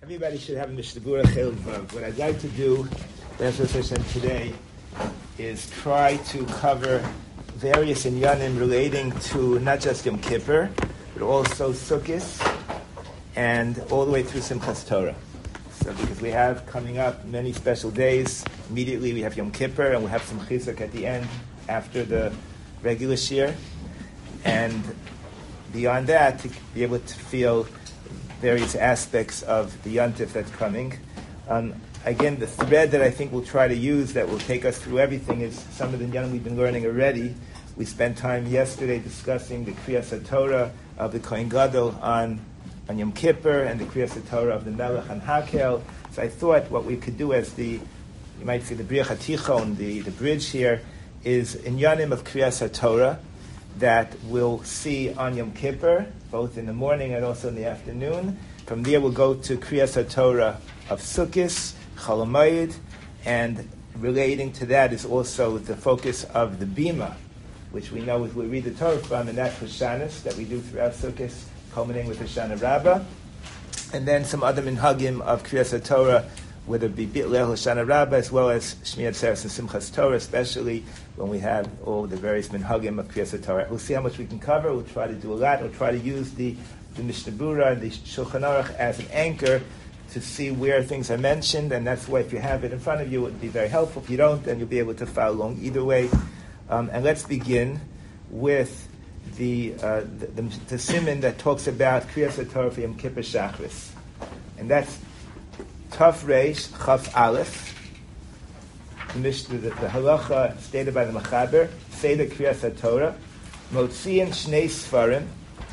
Everybody should have a Mishnah Berurah Chiluk Vav. What I'd like to do, today, is try to cover various inyanim relating to not just Yom Kippur, but also Sukkot, and all the way through Simchas Torah. So, because we have coming up many special days, immediately we have Yom Kippur, and we'll have some chizuk at the end after the regular shir, and beyond that, to be able to feel various aspects of the Yontif that's coming. Again, the thread that I think we'll try to use that will take us through everything is some of the Inyanim we've been learning already. We spent time yesterday discussing the Kriyas HaTorah of the Kohen Gadol on Yom Kippur and the Kriyas HaTorah of the Melech on Hakel. So I thought what we could do as you might say the Briach HaTichon, the bridge here, is Inyanim of Kriyas HaTorah that we'll see on Yom Kippur, both in the morning and also in the afternoon. From there we'll go to Kriyas HaTorah of Sukkot, Chol Hamoed, and relating to that is also the focus of the Bima, which we know we read the Torah from, and that's Hoshanos that we do throughout Sukkot, culminating with Hoshana Rabbah. And then some other minhagim of Kriyas HaTorah, whether it be Bitlel Hoshana Rabbah, as well as Shmiyat Seres and Simchas Torah, especially when we have all the various minhagim of Kriyas HaTorah. We'll see how much we can cover. We'll try to do a lot. We'll try to use the Mishnah Berurah and the Shulchan Aruch as an anchor to see where things are mentioned, and that's why if you have it in front of you, it would be very helpful. If you don't, then you'll be able to follow along either way. And let's begin with the siman that talks about Kriyas HaTorah for Yom Kippur Shachris. And that's Taf Reish Chaf Aleph. The halacha stated by the Mechaber, Seder Kriyas HaTorah, Motziin Shnei Sfarim.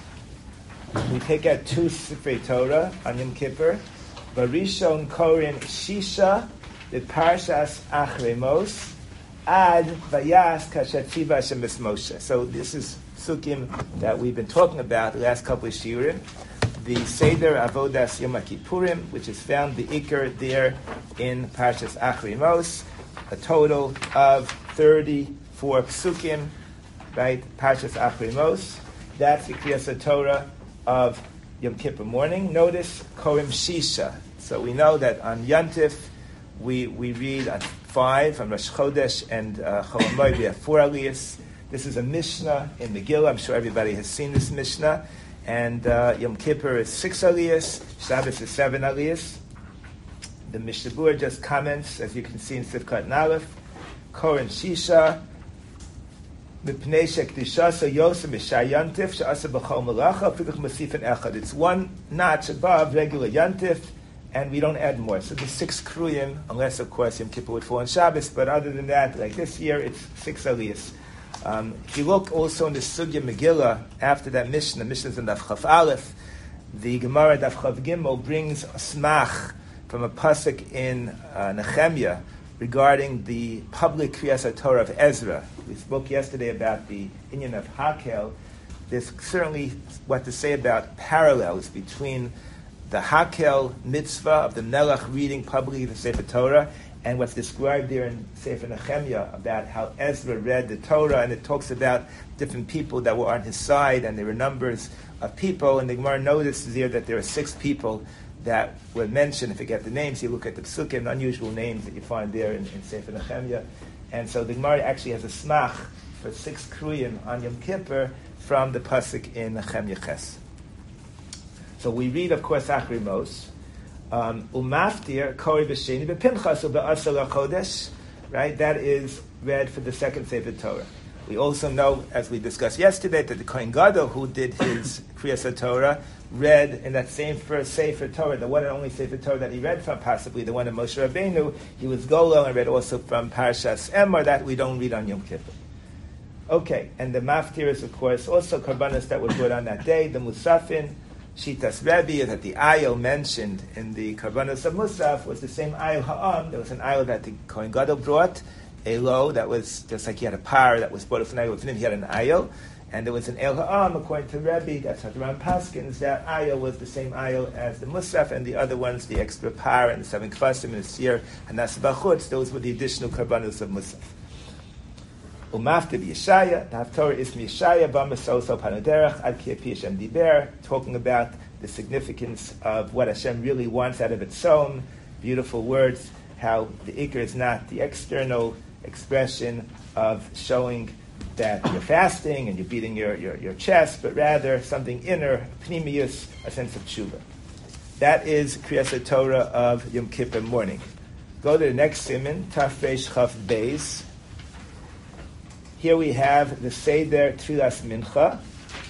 We take out 2 Sifrei Torah on Yom Kippur. Barishon Korin Shisha, the Parshas Achrei Mos, Ad Vayas Kashatziva Hashem Es Moshe. So this is Sukkim that we've been talking about the last couple of shiurim. The Seder Avodas Yom Kippurim, which is found the Iker there in Parshas Achrei Mos, a total of 34 psukim, right? Parshas Achrei Mos. That's the Kriyas HaTorah of Yom Kippur morning. Notice Korim Shisha. So we know that on Yontif we read on 5, on Rosh Chodesh and Chol Hamoed we have 4 aliyos. This is a Mishnah in Megillah. I'm sure everybody has seen this Mishnah. And Yom Kippur is 6 aliyos, Shabbos is 7 aliyos. The Mishnah Berurah just comments, as you can see in Sifkat Nalef, Korin Shisha, Mipnei Shekdishasa Yosem B'Shar Yontif She'asa B'Chol Malacha Afiluch Masifin Echad. It's one notch above regular Yontif, and we don't add more. So the 6 kruyim, unless of course Yom Kippur would fall on Shabbos, but other than that, like this year, it's 6 aliyos. If you look also in the Sugya Megillah, after that Mishnah in Daf Chaf Aleph, the Gemara Daf Chav Gimel brings a smach from a pasuk in Nehemiah regarding the public Kriyas HaTorah of Ezra. We spoke yesterday about the inyan of Hakel. There's certainly what to say about parallels between the Hakel mitzvah of the Melech reading publicly the Sefer Torah and what's described there in Sefer Nehemiah about how Ezra read the Torah, and it talks about different people that were on his side, and there were numbers of people, and the Gemara notices here that there are 6 people that were mentioned. If you get the names, you look at the psukim, unusual names that you find there in Sefer Nehemiah. And so the Gemara actually has a smach for 6 kruyim on Yom Kippur from the pasuk in Nehemiah Ches. So we read, of course, Achrei Mos. Umaftir kori b'sheni b'pinchas u'ba'asar chodesh. Right, that is read for the 2nd Sefer Torah. We also know, as we discussed yesterday, that the Kohen Gadol, who did his Kriyas HaTorah, read in that same first Sefer Torah, the one and only Sefer Torah that he read from, possibly the one of Moshe Rabbeinu. He was Golel and read also from Parshas Emor, that we don't read on Yom Kippur. Okay, and the maftir is, of course, also karbanos that were brought on that day, the Musafin. Shitas Rebbe, that the ayil mentioned in the karbanos of Musaf was the same ayil ha'am. There was an ayil that the Kohen Gadol brought, a lo, that was just like he had a par that was brought from ayil with him, he had an ayil. And there was an El Ha'am, according to Rebbe, that's how the Ram Paskins, that ayil was the same ayil as the Musaf, and the other ones, the extra par and the 7 kvasim and the Sir and Nas Bachutz, those were the additional karbanos of Musaf. Umafte Yeshaya, the Haftorah is Yeshaya, Bamasoso Panaderach, Ad Ki Api Hashem Diber, talking about the significance of what Hashem really wants out of its own, beautiful words, how the ikr is not the external expression of showing that you're fasting and you're beating your chest, but rather something inner, pnimius, a sense of tshuva. That is Kriyas Torah of Yom Kippur morning. Go to the next siman, Tafresh Chaf Beis. Here we have the Seder Tfilas Mincha.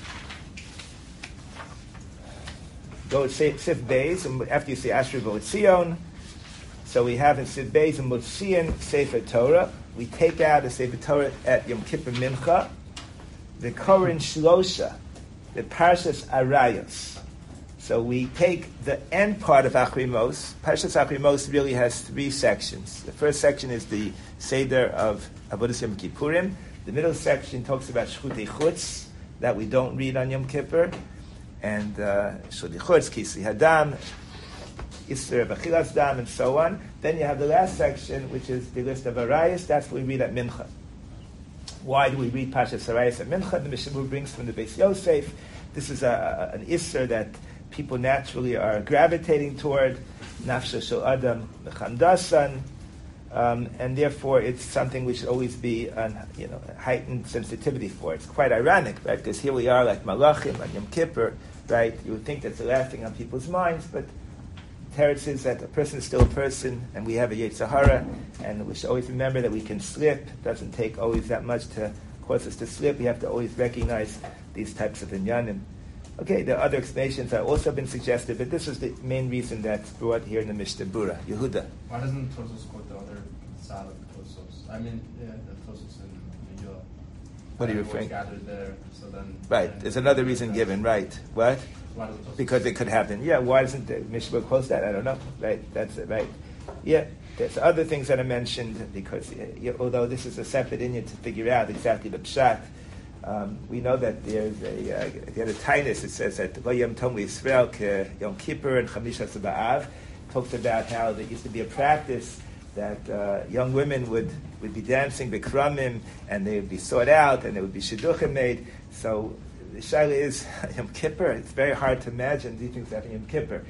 Go to Sif Beis, and after you say Asher V'Tzion, so we have in Sif Beis and Motzion Sefer Torah. We take out the Sefer Torah at Yom Kippur Mincha, the Korin Shlosha, the Parshas Arayos. So we take the end part of Achrimos. Parshas Achrimos really has three sections. The first section is the Seder of Avodas Yom Kippurim. The middle section talks about Shchutei Chutz, that we don't read on Yom Kippur, and Shchutei Chutz, Kisri Hadam, Isser B'chilas Dam, and so on. Then you have the last section, which is the list of Arayos. That's what we read at Mincha. Why do we read Parshas Arayos at Mincha? The Mishnah brings from the Beis Yosef. This is an Isser that people naturally are gravitating toward, Nafsha Shel Adam Mechandasan, and therefore it's something we should always be a heightened sensitivity for. It's quite ironic, right? Because here we are like Malachim on Yom Kippur, right? You would think that's the last thing on people's minds, but Teretz is that a person is still a person, and we have a Yetzer Hara, and we should always remember that we can slip. It doesn't take always that much to cause us to slip. We have to always recognize these types of inyanim. Okay, there are other explanations that have also been suggested, but this is the main reason that's brought here in the Mishnah Berurah. Yehuda. Why doesn't Tosos quote the other side of Tosos? I mean, the Tosos in Megillah. What are you referring? Gathered there, so then. Right. There's another reason given. Right. What? Why doesn't Tosos because it could happen. Yeah. Why doesn't the Mishnah quote that? I don't know. Right. That's it. Right. Yeah. There's other things that are mentioned because although this is a separate inyan to figure out exactly the pshat. We know that there's a Tainus. It says that Vayom Tom Yisrael Yom Kippur and Chamisha B'Av talked about how there used to be a practice that young women would be dancing B'Kramim and they would be sought out and there would be shidduchim made. So the shaila is Yom Kippur. It's very hard to imagine these things happening Yom Kippur.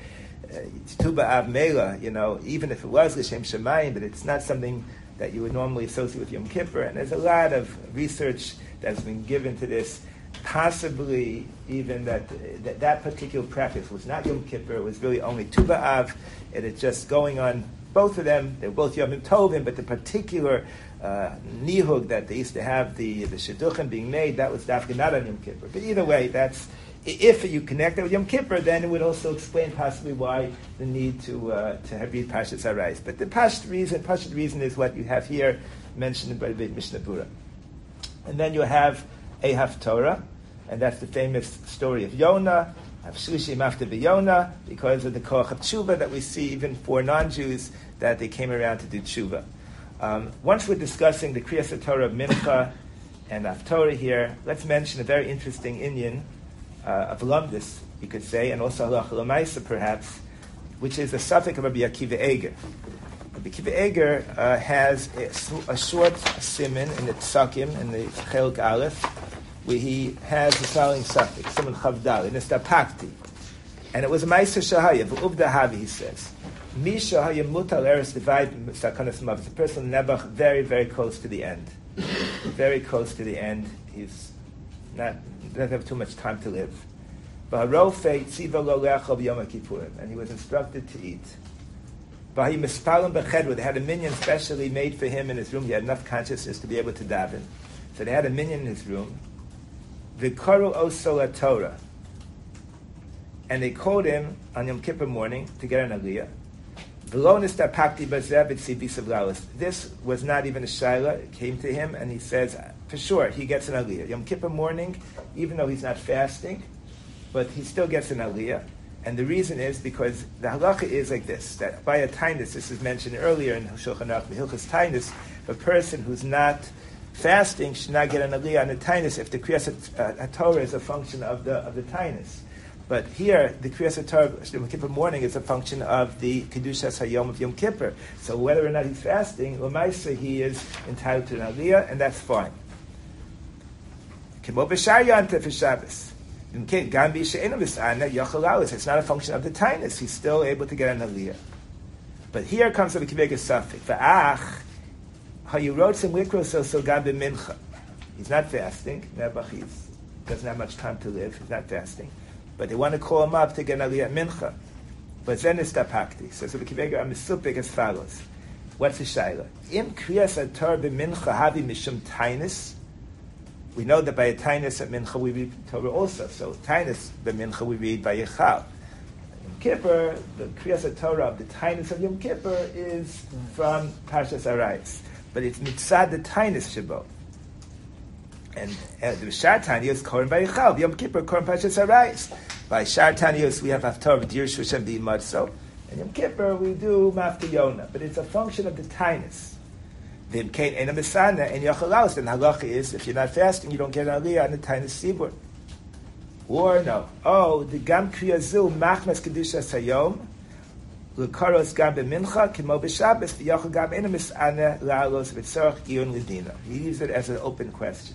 Tu B'Av Mela, even if it was L'Shem Shemayim, but it's not something that you would normally associate with Yom Kippur. And there's a lot of research that's been given to this, possibly even that particular practice was not Yom Kippur, it was really only Tu B'Av, and it's just going on, both of them, they're both Yomim Tovim, but the particular nihug that they used to have, the shidduchim being made, that was dafka not on Yom Kippur. But either way, that's, if you connect it with Yom Kippur, then it would also explain possibly why the need to have read Parshas Arayos. But the Pashut reason is what you have here, mentioned by the Mishnah Berurah. And then you have a Haftorah, and that's the famous story of Yonah, of Shlishim after Yonah, because of the Koach of Tshuva that we see even for non-Jews, that they came around to do Tshuva. Once we're discussing the Kriyas Torah of Mincha and Haftorah here, let's mention a very interesting inyan of Lumdis, you could say, and also Halacha L'Maisa perhaps, which is the suffix of Rabbi Akiva Eiger. Rabbi Akiva Eiger has a short siman in the Tzakim, in the Chelek Aleph, where he has the following suffix, siman Chavdal, in the Stapakti. And it was a Meiser Shahaya, V'ubda Havi, he says. Mi Shahaya Mutal Eres Divide Sakanas Mav. It's a person Nebuch very, very close to the end. Very close to the end. He's doesn't have too much time to live. And he was instructed to eat. They had a minyan specially made for him in his room. He had enough consciousness to be able to daven. So they had a minyan in his room. V'karu osola Torah. And they called him on Yom Kippur morning to get an aliyah. This was not even a shaila. It came to him and he says, for sure, he gets an aliyah. Yom Kippur morning, even though he's not fasting, but he still gets an aliyah. And the reason is because the halacha is like this, that by a tainus, this is mentioned earlier in Shulchan Aruch, Hilchos Tainus, a person who's not fasting should not get an aliyah on a tainus if the Kriyas Torah is a function of the tainus. But here, the Kriyas Torah Yom Kippur morning is a function of the Kedushas Hayom of Yom Kippur. So whether or not he's fasting, L'maisa, he is entitled to an aliyah, and that's fine. Kimo b'shar yontif for Shabbos. It's not a function of the tinus. He's still able to get an aliyah. But here comes the Kivega Safik. He's not fasting. Nebuch doesn't have much time to live. He's not fasting. But they want to call him up to get an aliyah mincha. But then it's tapakti. So the KivegaAmisupik as follows. What's the shaila? Im kriyas ator b'mincha havi mishum tinus. We know that by a tinus at mincha we read Torah also. So tinus b'mincha we read by Yechal. Yom Kippur, the kriyas Torah of the tinus of Yom Kippur is from Parshas Arayos, but it's mitzad the tinus shabo. And the Shar Tanius Koren by Yechal. Yom Kippur Koren Parshas Arayos. By Shar Tanius we have Haftorah Dirshu Shem B'Yimatzo. And Yom Kippur we do Mafti Yonah, but it's a function of the tinus. V'im kein ena misana and yachalaus. Then halacha is if you're not fasting, you don't get an aliyah on the tinus sibur. Or no, the gam kriyazu machmas kedusha sayom l'karos gam b'mincha kimo b'shabbos v'yachal gam ena misana la'alos v'tzorach iyun l'dina. He leaves it as an open question.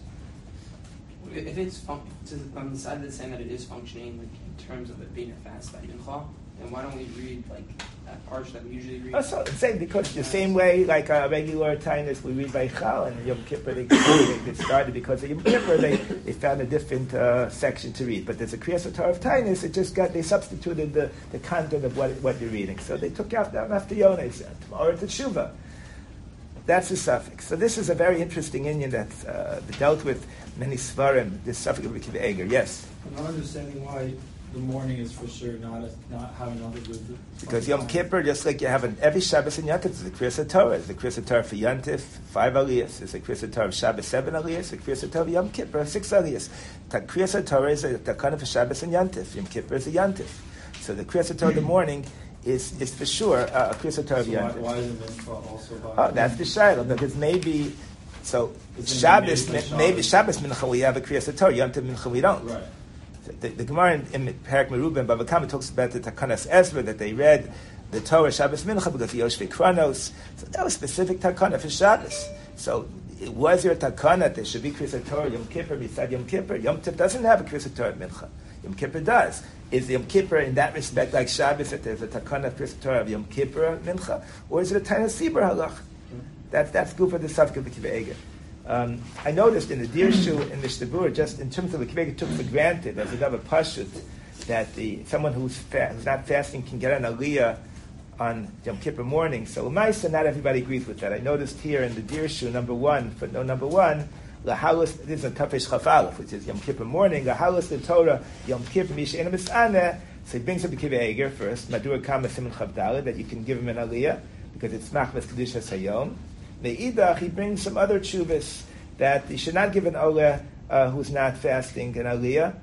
If it's on the side that's saying that it is functioning like in terms of it being a fast by mincha, then why don't we read like that parsha that we usually read? So same because the same way like a regular tinus we read by Chal and Yom Kippur they started because of Yom Kippur they found a different section to read. But there's a kriyas Torah of tinus. They substituted the content of what you're reading. So they took out that after Yonah or it's Tshuva. That's the suffix. So this is a very interesting Indian that's dealt with many svarim. This suffix of Akiva Eiger. Yes. I'm not understanding why the morning is for sure not having nothing to do with it. Because Yom Kippur, just like you have every Shabbos and Yantif, is a Kriyas Torah. It's a Kriyas Torah for Yantif, 5 aliyahs. It's a Kriyas Torah of Shabbos, 7 aliyahs. It's a Kriyas Torah of Yom Kippur, 6 aliyahs. Kriyas Torah is a takana for Shabbos and Yantif. Yom Kippur is a Yantif. So the Kriyas Torah of the morning is for sure a Kriyas Torah of Yantif. Why is the mincha also by? That's the Shiloh, because maybe, so Shabbos, maybe Shabbos Mincha we have a Kriyas Torah, Yantif Mincha we don't. Right. The Gemara in Perek Merubim, Bava Kama talks about the Takanas Ezra, that they read the Torah Shabbos Mincha because of Yoshvei Kronos. So that was specific Takana for Shabbos. So was there a Takana there should be Kriyas Torah Yom Kippur beside Yom Kippur? Yom Tov doesn't have a Kriyas Torah Mincha. Yom Kippur does. Is Yom Kippur in that respect like Shabbos that there's a Takana Kriyas Torah of Yom Kippur Mincha? Or is it a Tana Sibur Halach? That's good for the Safka of the Akiva Eiger. I noticed in the Dirshu and the Shtabur, just in terms of the Kivega took for granted as a double pashut that someone who's not fasting can get an aliyah on Yom Kippur morning. So Umaisa, not everybody agrees with that. I noticed here in the Dirshu number 1, Lahalus, this is a Tafesh Chafalef, which is Yom Kippur morning. Lahalus the Torah Yom Kippur Misha Ena Misana. So he brings up the Akiva Eiger first, Madura Kama Siman Chavdala, that you can give him an aliyah because it's Machmas Kedusha Sayom. Me'idach, he brings some other tshuvas that you should not give an oleh who's not fasting an aliyah.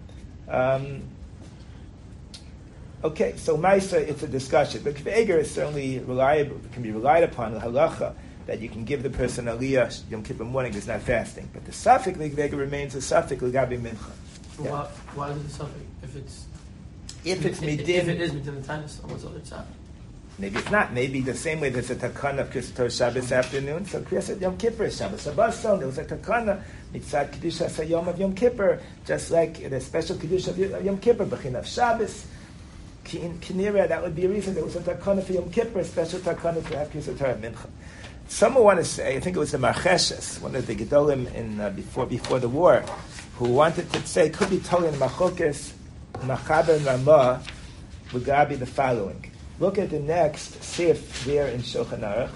Okay, so Maisa, it's a discussion. But Kveger is certainly reliable, can be relied upon, the halacha, that you can give the person aliyah Yom Kippur morning who's not fasting. But the suffix, the Kveger remains a suffix, l'gabi mincha. Yeah. Why is it a suffix? If it is within the tinus, almost other side. Maybe it's not. Maybe the same way there's a takana of Kriyas Torah Shabbos afternoon. So Kriyas Yom Kippur is Shabbos Abbason. There was a takana mitzad kedusha sayom of Yom Kippur, just like the special kedusha of Yom Kippur, b'chin of Shabbos. Kinira, that would be a reason there was a takana for Yom Kippur, a special takana to have Kriyas Torah Mincha. Some want to say, I think it was the Marcheshes, one of the Gedolim in before the war, who wanted to say could be told in Machokes, Machaber and Ramah would be the following. Look at the next sif there in Shulchan Aruch.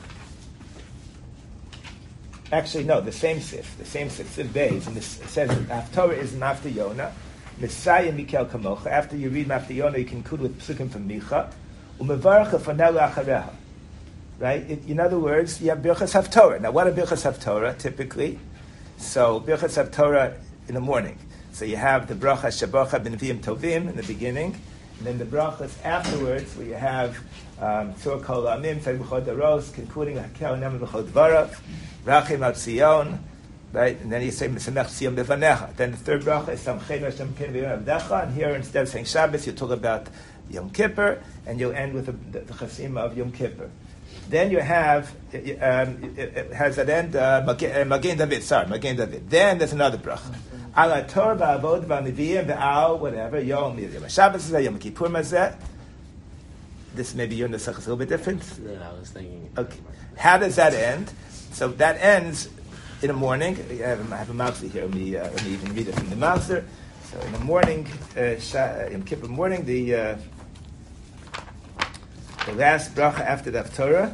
Actually, no, the same sif, sif Beis, and it says Haftorah is Mafta Yonah, Messiah Mikel Kamocha. After you read Mafta Yonah, you conclude with Psukim from Micha, Umevarcha Fanela Achareha. Right? In other words, you have Birchas Haftorah. Now, what are Birchas Haftorah typically? So, Birchas Haftorah in the morning. So you have the Bracha Shabacha B'Neviim Tovim in the beginning, and then the brachas afterwards, where you have Tzur Kol Amim, Tzur B'chod Aros, concluding Hakel Neman B'chod Dvarav, Rachim Al Tzion, right? And then you say Mesamech Tzion Bevanecha. Then the third bracha is Samchein Hashem Ken V'Yom Avdecha, and here instead of saying Shabbos, you talk about Yom Kippur, and you'll end with the Chasima of Yom Kippur. Then you have, it has at end, Magen David. Then there's another bracha. Ala Torah v'avod v'aniviyim v'al whatever Yom Shabbos is Yom Kippur Mazeh. This maybe your nusach is a little bit different. Yeah, I was thinking. Okay, how does that end? So that ends in the morning. I have a mouser here. Let me even read it from the mouser. So in the morning, Yom Kippur morning, the last bracha after the Haftorah.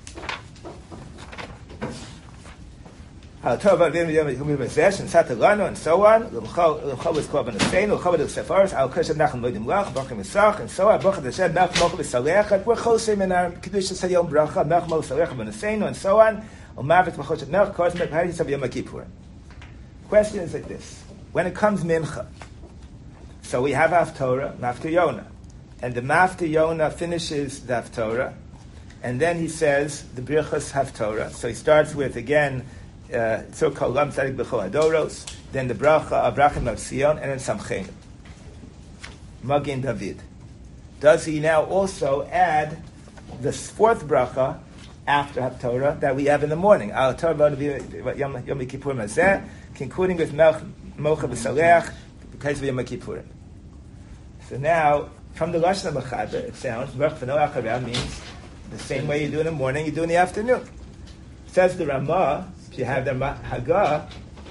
And so on. Was called and so on. We're chosim in our kedushas hayom bracha mechmal salech b'neseinu and so on. Question is like this: when it comes mincha, so we have Haftorah, Mafter Yonah, and the Mafter Yonah finishes the Haftorah, and then he says the Birchas Haftorah. So he starts with again. So called Lam Tzadik B'chol Hadoros, then the bracha Abrachim of Sion, and then Samcheinu. Magen David. Does he now also add the fourth bracha after Haftorah that we have in the morning? Al Torah Yom Kippur Mazeh, concluding with Mocha B'Saleach because of Yom Kippur. So now, from the Lashon Mechaber, it sounds Merch V'no Achareh means the same way you do in the morning, you do in the afternoon. Says the Ramah. You have the Hagah.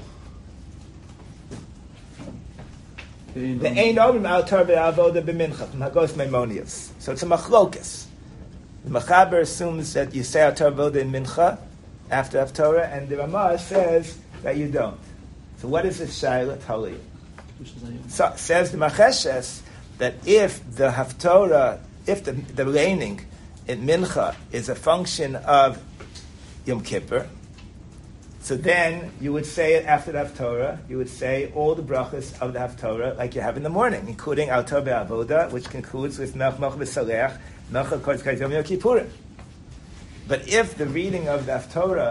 The Ein Omrim Al Torah Avoda B'Mincha from Hagos Maimonius. So it's a machlokas. The Mechaber assumes that you say Al Torah Avoda in Mincha after Haftorah, and the Ramah says that you don't. So what is this Shaila Tali? So says the Macheshes that if the Haftorah, if the laning in Mincha is a function of Yom Kippur, so then you would say it after the Haftorah, you would say all the brachas of the Haftorah like you have in the morning, including Al Torah Be'avoda, which concludes with Melch B'Saleach, Melch HaKodesh Yom Kippurim. But if the reading of the Haftorah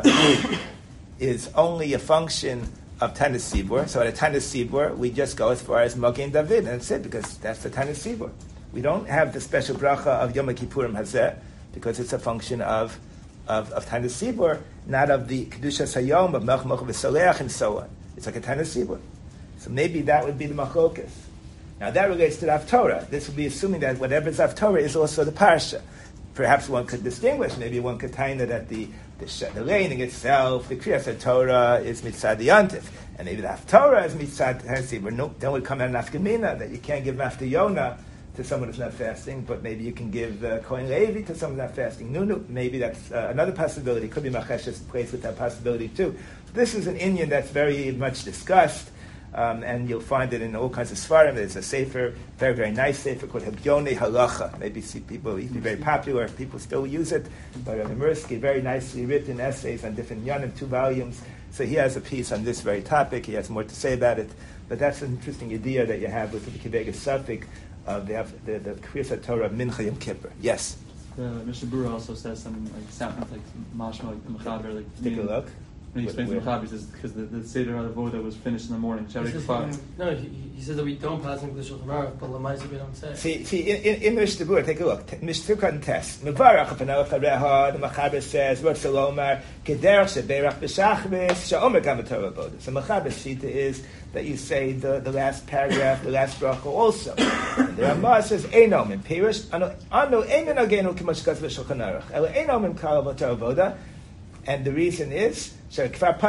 is only a function of Tanis Sibur, so at a Tanis Sibur, we just go as far as Magen David, and that's it, because that's the Tanis Sibur. We don't have the special bracha of Yom Kippurim Hazeh, because it's a function of Tanis Sibur, not of the Kedushas Hayom, of Melch B'Saleach, and so on. It's like a Tanis Sibur. So maybe that would be the Machlokas. Now that relates to the Haftorah. This would be assuming that whatever is Haftorah is also the Parsha. Perhaps one could distinguish, maybe one could find that the laning itself, the Kriyas HaTorah is Mitzad Yantif, and maybe the Haftorah is Mitzad Tanis Sibur. No, then would come out an Afkamina that you can't give Mafter Yonah to someone who's not fasting, but maybe you can give Kohen Levi to someone who's not fasting. Maybe that's another possibility. Could be Macheshes plays with that possibility too. This is an Inyan that's very much discussed, and you'll find it in all kinds of Svarim. There's a sefer, very, very nice sefer called Hebgyonei Halacha. Maybe see people, it's very popular, people still use it, by Rabbi Mirsky, very nicely written essays on different Yanim, 2 volumes. So he has a piece on this very topic. He has more to say about it. But that's an interesting idea that you have with the Kivega Suffolk of the Kriyas HaTorah Mincha Yom Kippur. Yes? Mr. Brewer also says something like mashma, like the Mechaber, like take a look. When he explains the Mechaber, he says because the Seder HaAvoda was finished in the morning. No, he says that we don't pass in the Shulchan Aruch, but Lamaisa we don't say. See, in Mr. Brewer, take a look. Mr. Cotton test. Mevarach Apanel Chareha. The Mechaber says, "What Salomar Kederach Sheberach B'Shachris She'omer Gam Torah Avoda." So Mechaber's shita is that you say the last paragraph, the last bracha also. And the Ramah says, "Einom in Pirish Anu Einon Agenu Kimosh Gas B'Shulchan Aruch Elo Einom in Kal Torah Avoda." And the reason is, you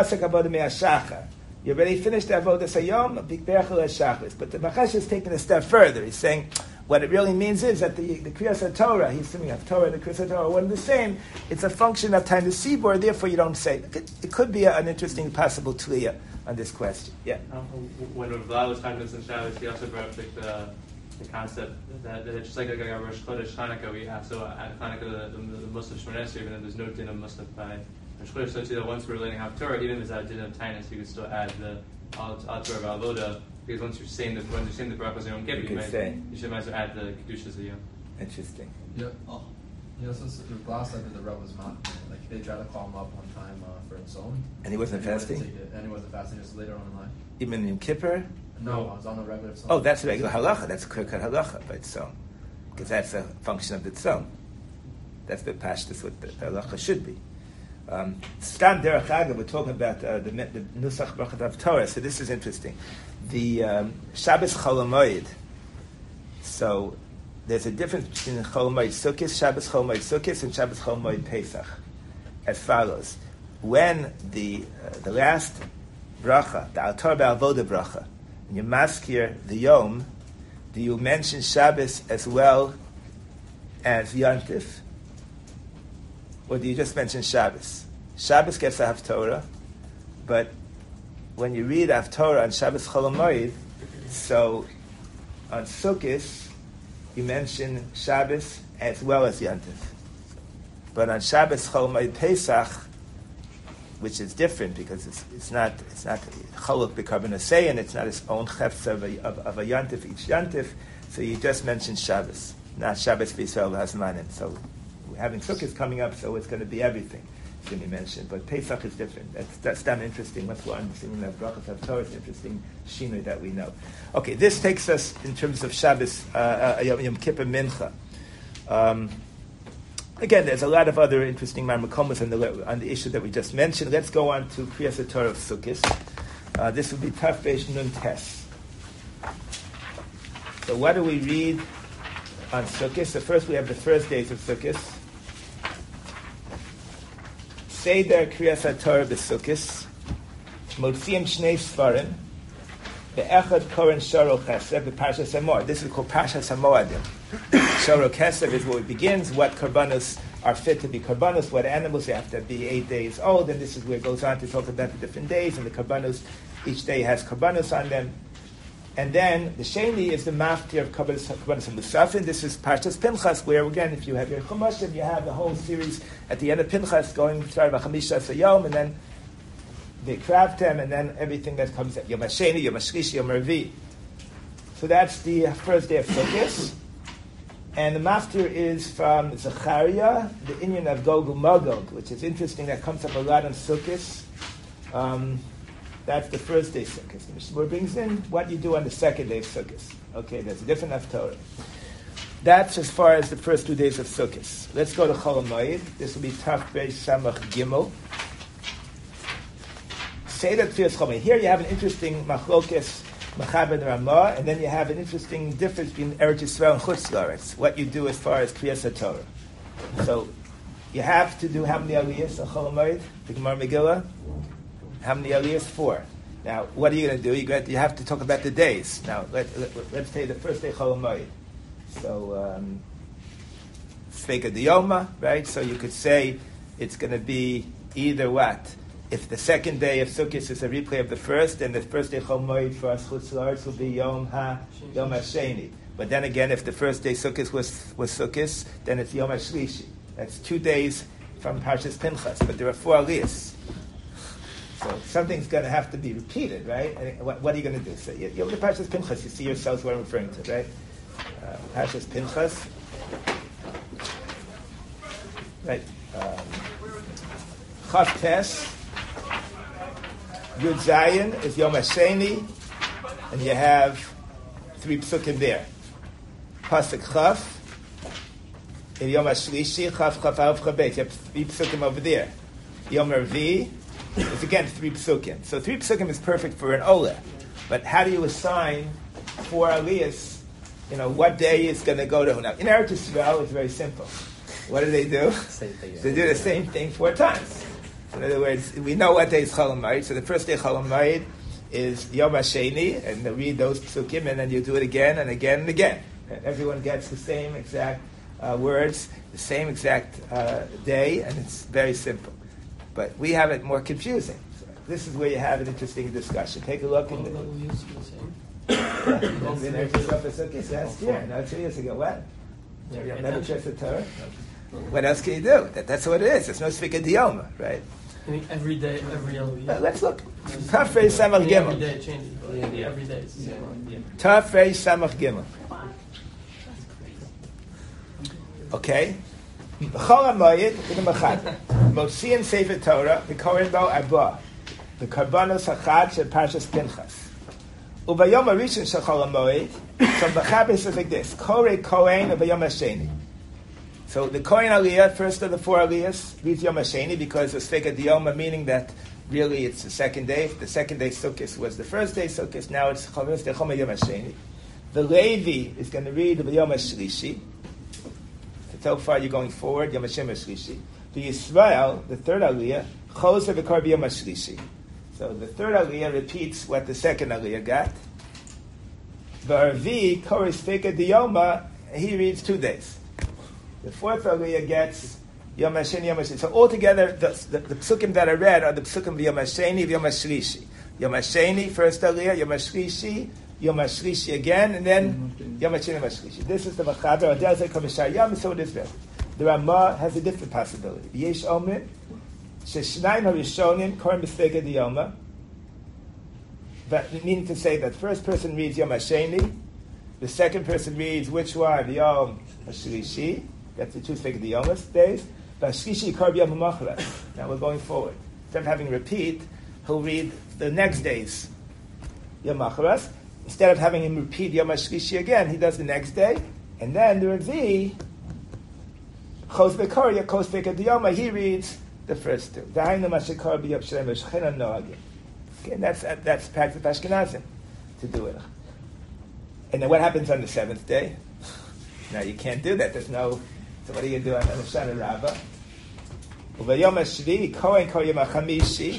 already finished the Avodah Sayom, but the Machash is taking a step further. He's saying what it really means is that the Kriyas HaTorah, he's assuming Haftorah and the Kriyas HaTorah are one and the same. It's a function of Tanis Sibur, therefore you don't say. It could be an interesting possible tliya on this question. Yeah. When Vlad was talking to us in Shabbos, he also brought up the concept that just like a Rosh Chodesh Hanukkah, we have so at Hanukkah the Musaf Shmoneh Esrei, even though there's no din of Musaf by Rosh Chodesh, so too that once we're learning Haftorah, even if it's din of Tainus, you could still add the Al Torah V'Avoda, because once you're saying the brachos you don't get, you should might as well add the kedushas of Yom. Interesting. Yeah. Oh. Yeah, since the last time the Rebbe was not like they tried to call him up one time for his own. And he wasn't fasting? And he wasn't fasting, just later on in life. Even in Kippur? No, I was on the regular tzom. Oh, that's a regular halacha. That's a clear-cut halacha by tzom. Because that's a function of the tzom. That's the pashtus what the halacha should be. Stam derech agav, we're talking about the Nusach Brachat Haftorah, so this is interesting. the Shabbos Chol HaMoed. So there's a difference between Chol HaMoed Sukkos, Shabbos Chol HaMoed Sukkos, and Shabbos Chol HaMoed Pesach, as follows. When the last bracha, the Altar Ba'avoda bracha, and you maskir the Yom, do you mention Shabbos as well as Yontif? Or do you just mention Shabbos? Shabbos gets the Haftorah, but when you read Haftorah on Shabbos Chol HaMoed, so on Sukkos, you mention Shabbos as well as Yontif. But on Shabbos Chol HaMoed Pesach, which is different because it's not Cholok B'Karban and it's not its own chefs of a Yontif, each Yontif, so you just mention Shabbos, not Shabbos B'Yisrael V'Hazmanim. So we're having Sukkot coming up, so it's going to be everything. It's going to be mentioned. But Pesach is different. That's damn interesting. Once we're understanding that Brachas HaTorah, it's interesting shinui that we know. Okay, this takes us in terms of Shabbos, Yom Kippur Mincha. Again, there's a lot of other interesting marmakomas on the issue that we just mentioned. Let's go on to Kriyas HaTorah of Sukkot. This would be Taf Reish Nun Tes. So what do we read on Sukkot? So first we have the first days of Sukkot. Seder Kriyas HaTorah b'Sukkot. Motziim Shnei Sfarim. Be'echad Koren Shoro Chesed b'Parshas Hamor. This is called Parshas Hamoadim. Shoro Kesef is where it begins, what karbanos are fit to be karbanos, what animals have to be 8 days old, and this is where it goes on to talk about the different days, and the karbanos, each day has karbanos on them. And then the Sheni is the maftir of karbanos and Musafin. This is Parshas Pinchas, where again, if you have your Chumashim, you have the whole series at the end of Pinchas going through Chamisha Sayom, and then they craft them, and then everything that comes at Yom HaSheni, Yom HaShlishi, Yom HaRevi. So that's the first day of Sukkot. And the maftir is from Zechariah, the Inyan of Gog Magog, which is interesting. That comes up a lot on Sukkot. That's the first day of Sukkot. Mishmur brings in what you do on the second day of Sukkot. Okay, there's a different Haftorah. That's as far as the first 2 days of Sukkot. Let's go to Chol HaMoed. This will be Taf Reish Samach Gimel. Seder Kriyas Chol HaMoed. Here you have an interesting machlokes Machaber Ramah, and then you have an interesting difference between Eretz Yisrael and Chutz La'aretz, what you do as far as Kriyas HaTorah. So you have to do how many aliyahs on Chol HaMoed, the Gemara Megillah? How many aliyahs? 4. Now, what are you going to do? You have to talk about the days. Now, let's say the first day Chol HaMoed. So, Sveika Diyoma, right? So you could say it's going to be either what? If the second day of Sukkot is a replay of the first, then the first day Chol HaMoed for us Chutz La'aretz will be Yom HaSheni. But then again, if the first day Sukkot was Sukkot, then it's Yom HaShlishi. That's 2 days from Parshas Pinchas, but there are 4 aliyahs. So something's going to have to be repeated, right? And what are you going to do? So you have the Parshas Pinchas, you see yourselves what I'm referring to, right? Parshas Pinchas. Right. Chav Tes. Yud Zayin is Yom HaSheni, and you have 3 psukim there. Pasuk Chav, in Yom HaShlishi, Chav Aleph Chabet. You have 3 psukim over there. Yom HaRevi is again 3 psukim. So 3 psukim is perfect for an Olah. But how do you assign 4 aliyahs? You know, what day is going to go to who? Now, in Eretz Yisrael, it's very simple. What do? They do the same thing 4 times. In other words, we know what day is Chol HaMoed. So the first day Chol HaMoed is Yom HaSheni, and they read those psukim, and then you do it again and again and again. And everyone gets the same exact words, the same exact day, and it's very simple. But we have it more confusing. So this is where you have an interesting discussion. Take a look in the... last year, no, 2 years ago. What? Never checked the Torah? What else can you do? That's what it is. There's no Svika Diyoma, right? I think every day, every aliyah. Let's look. Taf Reish Samach Gimel. Every day it changes. Every day it's the same one. Taf Reish Samach Gimel. Okay? B'chol HaMoed, v'nemachad. Motziin Sefer Torah, v'koren bo arba. V'karbanos hachad shel Parshas Pinchas. U'bayom harishon shel Chol HaMoed, so Mechaber says like this, Korei Kohen u'bayom HaSheni. So the Kohen Aliyah, first of the 4 Aliyahs, reads Yom HaSheni because it's Sveka Diyoma, meaning that really it's the second day. If the second day Sukkot was the first day Sukkot, now it's Chomer Yom HaSheni. The Levi is going to read Yom HaShlishi. So far you're going forward, Yom HaShlishi. The Yisrael, the third Aliyah, Choser V'kar B'Yom HaShlishi. So the third Aliyah repeats what the second Aliyah got. The Arvi, Koris Feka Diyoma, he reads 2 days. The fourth Aliyah gets Yom HaSheni, Yom HaShlishi. So altogether, the psukim that I read are the psukim of Yom HaSheni, Yom HaShlishi. Yom HaSheni, first Aliyah, Yom HaShlishi, Yom HaShlishi again, and then Yom HaSheni, Yom HaShlishi. This is the Machaber, Adel Zeh Kamishar Yom, so it is there. The Ramah has a different possibility. Yesh Omer, Sheshnayim HaRishonim, Korim B'Sfega Diyoma, meaning to say that first person reads Yom HaSheni, the second person reads which one? Yom HaShlishi, that's the 2 Sfega Diyoma days, but Shlishi Kar B'Yom HaMachras. Now we're going forward. Instead of having repeat, he'll read the next days Yom HaMachras. Instead of having him repeat Yom HaShlishi again, he does the next day, and then the Revi, Chos Bekorya, Chos Bekadiyoma, he reads the first 2. Dahainu Mashikar B'Yom Shalem V'Shechina Noagim. Okay, that's practice of Ashkenazim to do it. And then what happens on the 7th day? Now you can't do that. There's no. So what are you going to do on the Shana Rabbah? U'V'Yom HaShvi Kohen Kol Yom HaChamishi.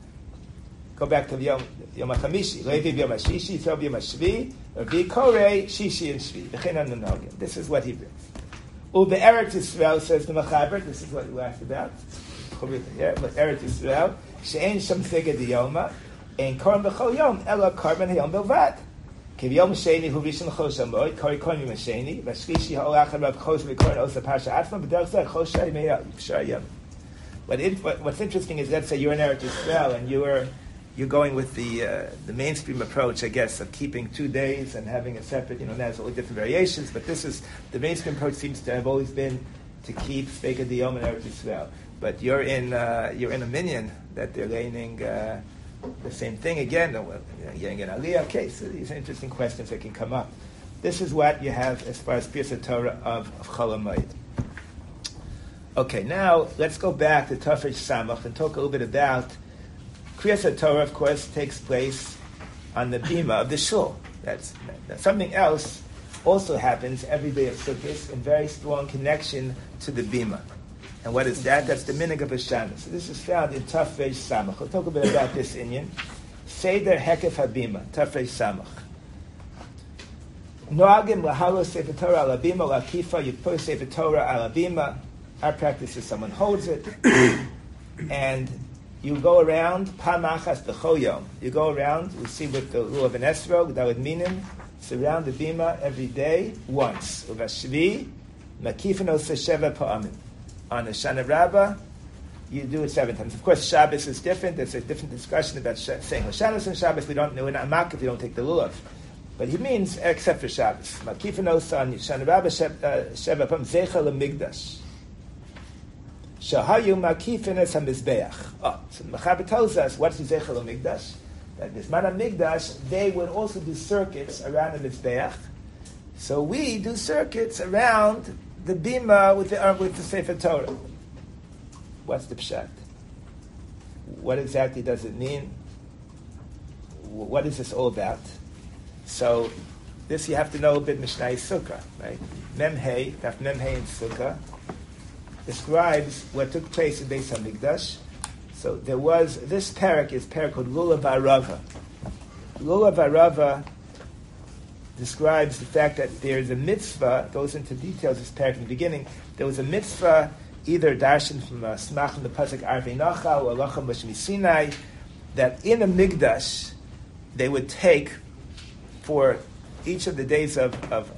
Go back to Yom HaChamishi. Levi Yom HaShishi, Yisrael Yom HaShvi, Revi Korei Shishi and Shvi. V'China Noagim. This is what he brings. U'Be'eretz Yisrael, says the Machaber. This is what you asked about. Yeah, but Eretz Yisrael, she'en sham fega diyoma, ein korban b'chol yom, ela korban hayom belvad. K'yom sheni hu rishon chol shamoy, kori korban yom sheni, v'shlishi ha'olachad rav chos v'korban osa parsha atzma, b'derech zeh chol shai me'yah, yom. What's interesting is, let's say you're in Eretz Yisrael and you're going with the mainstream approach, I guess, of keeping 2 days and having a separate, there's all different variations, but this is, the mainstream approach seems to have always been to keep fega diyoma in Eretz Yisrael. But you're in a minyan that they're learning the same thing again. You're in Aliyah. Okay, so these are interesting questions that can come up. This is what you have as far as Pirsa Torah of Chol HaMoed. Okay, now let's go back to Tafresh Samach and talk a little bit about Kriyas Torah. Of course, takes place on the bima of the shul. That's something else. Also happens every day of Sukkot in very strong connection to the bima. And what is that? That's the minig of Hashanah. So this is found in Tafresh Samach. We'll talk a bit about this inyan. Seder Hekef Habima, Tafresh Samach. Noagim lahalo Sefer Torah ala bima, lakifa, you put Sefer Torah ala bima. Our practice is someone holds it, and you go around, pamachas b'chol yom. You go around, we see with the Lulav and Esrog, that would mean him, surround the bima every day, once. Uvashvi, makifin osa sheva pa'amim. On the Shana Rabbah, you do it 7 times. Of course, Shabbos is different. There's a different discussion about saying Hashanah and Shabbos. We don't know in Amak if you don't take the Lulav. But he means, except for Shabbos. Makifenos on Shana Rabbah, Sheva Pam Zecha LeMigdash. Shahayu Makifenes HaMizbeach. So the Mechaber tells us, what's the Zecha LeMigdash? That this Man HaMigdash, they would also do circuits around the Mizbeach. So we do circuits around the bima with the Sefer Torah. What's the pshat? What exactly does it mean? What is this all about? So this you have to know a bit Mishnah Sukkah, right? Memhei, Daf Memhei in Sukkah describes what took place in Beis HaMikdash. So there was, this parak is parak called Lulav Arava. Lulav Arava describes the fact that there is a mitzvah, goes into details this parak in the beginning, there was a mitzvah, either darshan from Smach in the Pasuk Arvei Nachal or Lachem B'Shmi Sinai, that in a Mikdash they would take for each of the days of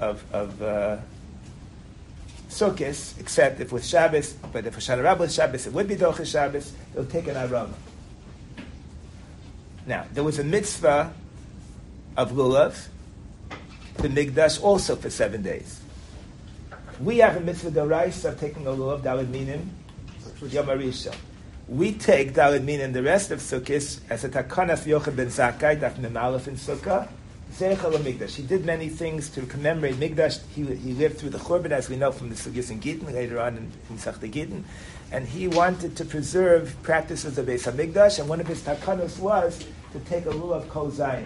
Sukkot, except if with Shabbos, but if Shana Rabbah with Shabbos, it would be Dochas Shabbos, they'll take an aroma. Now, there was a mitzvah of Lulav, the Mikdash also for 7 days. We have a mitzvah d'oraisa of taking a lulav Daled Minim Yom HaRishon. We take Daled Minim the rest of Sukkot as a takana of Yochid ben Zakkai, Daf Mem Aleph in Sukkah, Zeichel Migdash. He did many things to commemorate Migdash. He lived through the Churban, as we know from the Sugis and Gittin, later on in Masechta Gittin. And he wanted to preserve practices of Beis HaMikdash, and one of his takanos was to take a lulav kol zayin.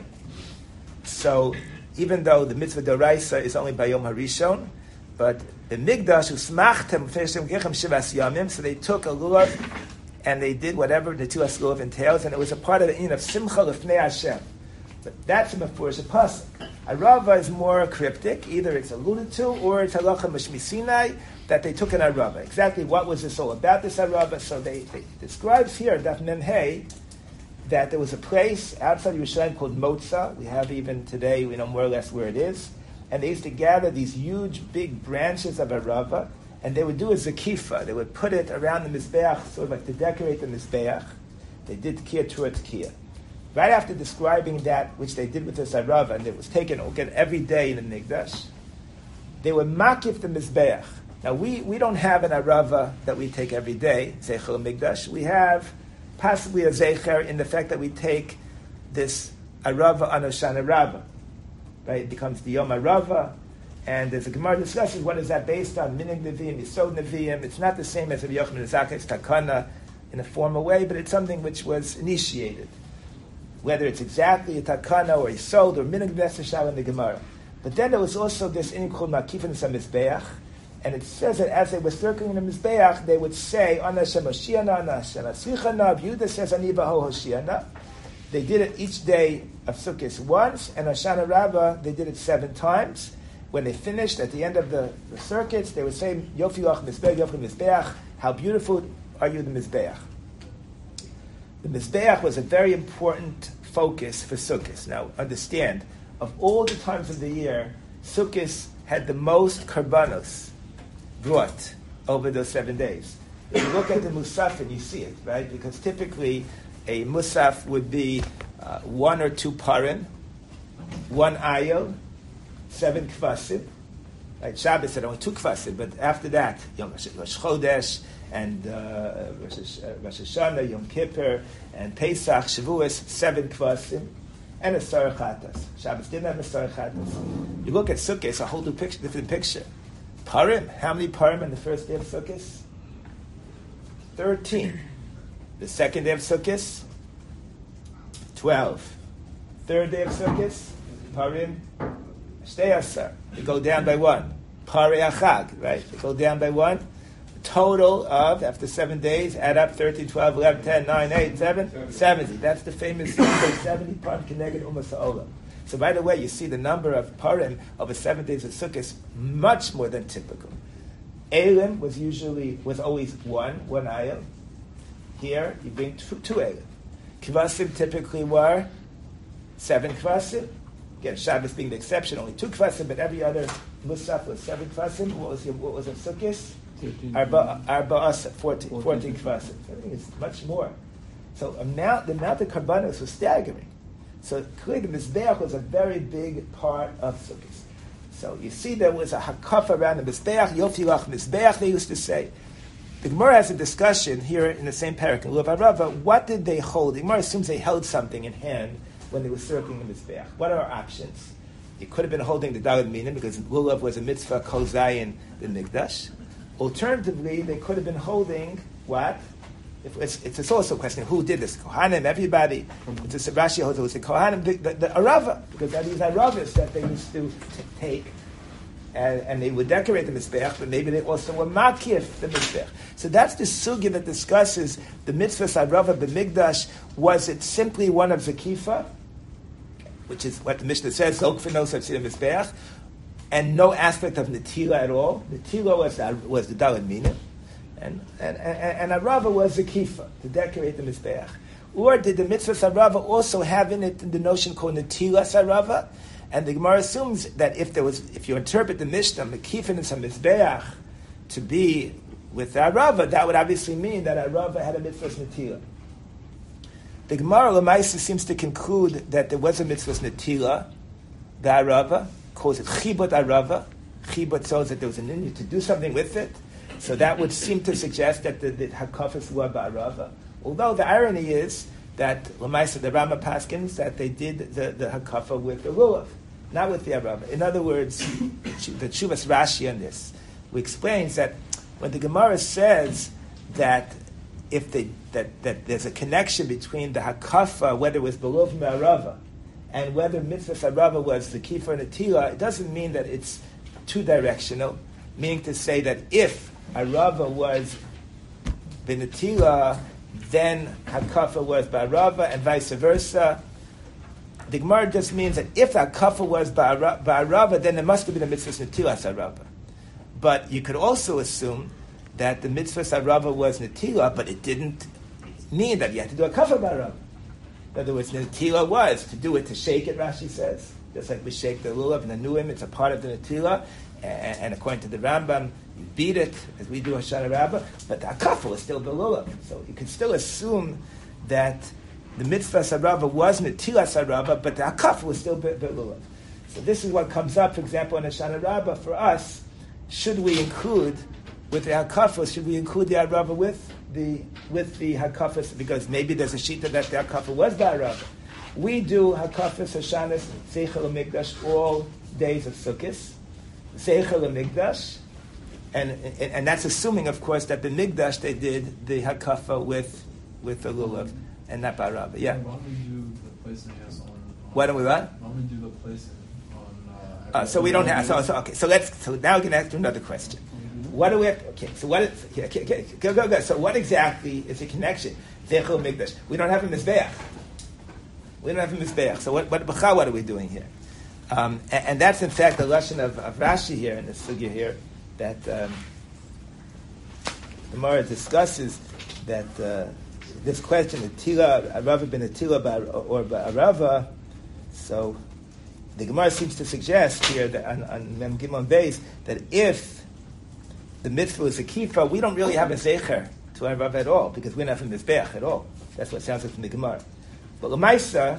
So, even though the mitzvah d'oraisa is only by Yom HaRishon, but the Migdash, usmachtem, finishtem gechem shivas yamim, so they took a lulav, and they did whatever the Tilas lulav entails, and it was a part of the of Simcha Lefnei Hashem. But that's a mefurish pasuk. A Rava is more cryptic. Either it's alluded to, or it's halacha mishmi Sinai that they took in a Rava. Exactly what was this all about, this Rava? So they describes here, Daf Mem Hey, that there was a place outside Yerushalayim called Motza. We have even today, we know more or less where it is. And they used to gather these huge, big branches of a Rava, and they would do a zakifa. They would put it around the Mizbeach, sort of like to decorate the Mizbeach. They did Tkiyah towards Tkiyah. Right after describing that, which they did with the Sarava, and it was taken again every day in the Mikdash, they would makif the Mizbeach. Now, we don't have an Arava that we take every day, Zeichel Mikdash. We have possibly a Zeicher in the fact that we take this Arava on Hoshana Rabbah. Right? It becomes the Yom Arava, and as the Gemara discusses, what is that based on? Minig Nevi'im, Yisod Nevi'im. It's not the same as Rabbi Yochanan Zakkai, it's Takana in a formal way, but it's something which was initiated. Whether it's exactly a takana or a sold or minig v'eseshav in the Gemara. But then there was also this in called makifin samizbeach, and it says that as they were circling the mizbeach, they would say, Ana Hashem Hoshiana, Ana Hashem Asrichana, Yehuda says, Ani Baho Hoshiana. They did it each day of Sukkot once, and Hoshana Rabbah, they did it 7 times. When they finished, at the end of the circuits, they would say, Yofi Lach Mizbeach, Yofi Mizbeach, how beautiful are you, the Mizbeach. The Mizbeach was a very important focus for Sukkot. Now, understand, of all the times of the year, Sukkot had the most karbanos brought over those 7 days. If you look at the Musaf and you see it, right? Because typically a Musaf would be 1 or 2 parim, 1 ayil, 7 kvasim. Right? Shabbos had only 2 kvasim, but after that, Yom Rosh Chodesh, and Rosh Hashanah, Yom Kippur, and Pesach, Shavuos, 7 kvasim, and a Sarah Chatas. Shabbos didn't have a Sarah Chatas. You look at Sukkot, it's a whole different picture. Parim, how many parim on the first day of Sukkot? 13. The second day of Sukkot? 12. Third day of Sukkot? Parim, Shtei Asar. They go down by 1. Pari Achag, right? They go down by 1. Total of, after 7 days, add up 13, 12, 11, 10, 9, 8, 7, 70. That's the famous 70 parim keneged umas ha'olam. So by the way, you see the number of parim over 7 days of Sukkot much more than typical. Elim was always one ayil. Here, you bring two elim. Kvasim typically were 7 kvasim. Again, Shabbos being the exception, only 2 kvasim, but every other musaf was 7 kvasim. What was a Sukkot? Arba 14 kvasim. I think it's much more. So the amount of karbanos was staggering. So clearly the Mizbeach was a very big part of Sukkot. So you see there was a hakaf around the Mizbeach, Yofi Lach Mizbeach, they used to say. The Gemara has a discussion here in the same parak in Lulav Arava. What did they hold? The Gemara assumes they held something in hand when they were circling the Mizbeach. What are our options? It could have been holding the Daled Minim because Lulav was a mitzvah kol zayin the Mikdash. Alternatively, they could have been holding what? It's also a question, who did this? Kohanim, everybody. It's a Rashi holds it was the Kohanim, the Arava, because that is Aravas that they used to take, and they would decorate the Mizbeach, but maybe they also were makif the Mizbeach. So that's the sugya that discusses the mitzvah Arava b'Mikdash. Was it simply one of Zakifa, which is what the Mishnah says, Zokfinos of the Mizbeach, and no aspect of Netila at all? Netila was the Daled Minim. And Arava was Zakifa, to decorate the Mizbeach. Or did the mitzvah Arava also have in it the notion called Netilas Arava? And the Gemara assumes that if you interpret the Mishnah, Mekifin and Mizbeach, to be with Arava, that would obviously mean that Arava had a mitzvah Netila. The Gemara Lamaisa seems to conclude that there was a mitzvah Netila, the Arava, calls it Chibot Arava. Chibot shows that there was a need to do something with it. So that would seem to suggest that the Hakafas were Ba'arava. Although the irony is that Lamaisa, the Rama Paskins, that they did the hakafa with the lulav, not with the arava. In other words, the Tshuvas Rashi on this, we explains that when the Gemara says that if that there's a connection between the hakafa, whether it was beluv me'arava, and whether mitzvah arava was the kifa and atila, it doesn't mean that it's two-directional, meaning to say that if arava was benatila, then hakafa was ba'arava, and vice versa. The Gemara just means that if hakafa was ba'arava, then there must have been a mitzvah netilas arava. But you could also assume that the mitzvah arava was netila, but it didn't mean that you had to do a kafa ba'arava. In other words, netila was to do it, to shake it, Rashi says. Just like we shake the lulav and the nuim, it's a part of the netila. And according to the Rambam, you beat it, as we do Hoshana Rabbah, but the hakafa was still the lulav. So you can still assume that the mitzvah sarava was netila sarava, but the hakafa was still the lulav. So this is what comes up, for example, in Hoshana Rabbah for us. Should we include, with the hakafa, should we include the arava with the hakafas? Because maybe there's a shita that the hakafa was the arava. We do hakafas, Hoshanas, Seichel Mikdash all days of Sukkot. Seichel Mikdash, and that's assuming, of course, that the Mikdash they did the hakafa with the lulav and not ba'arava. Yeah. Why don't we do the placing on? Why don't we what? Why don't we do the placing on? So we don't have. So okay. So now we're going to ask you another question. What do we have? Okay. So what? Go. So what exactly is the connection? Seichel Mikdash. We don't have a mizbeach. So what are we doing here? And that's in fact the lesson of Rashi here in the sugya here, that the Gemara discusses that this question, Atila, Arava ben Atila or Arava. So the Gemara seems to suggest here that on Mem Gimon Beis that if the mitzvah is a kifa, we don't really have a zecher to Arava at all because we don't have a mizbeach at all. That's what it sounds like from the Gemara. But Lamaisa,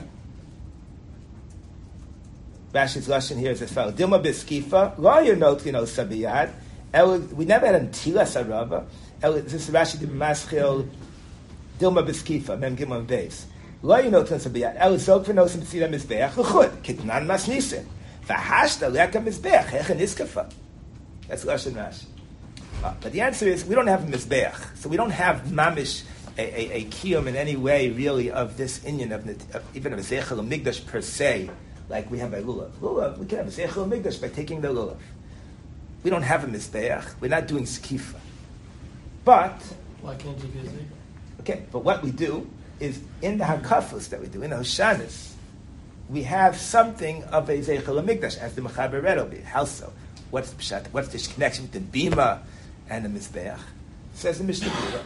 Rashi's lashon here is as follows: Dilma b'skifa, lo yernot sabiyad. We never had a tilas arava. This is Rashi the Maschil. Dilma b'skifa, mem gimon beis. Lo yernot sabiyad. El zog v'nosim b'tzira mizbeach l'chud kitnan masnisin. V'hashta leka mizbeach hechen iskafa. That's lashon Rashi. But the answer is we don't have a mizbeach, so we don't have mamish a kiyum in any way really of this inyan of even of a zeichel migdash per se. Like we have by lulav. Lulav, we can have a seichel migdash by taking the lulav. We don't have a mizbeach. We're not doing skifa. But why can't you do it? Okay, but what we do is in the hakafos that we do in the Hoshanas, we have something of a zeichel migdash as the mechaber read over. How so? What's the pshat? What's the connection between bima and the mizbeach? Says the Mishnah Berurah.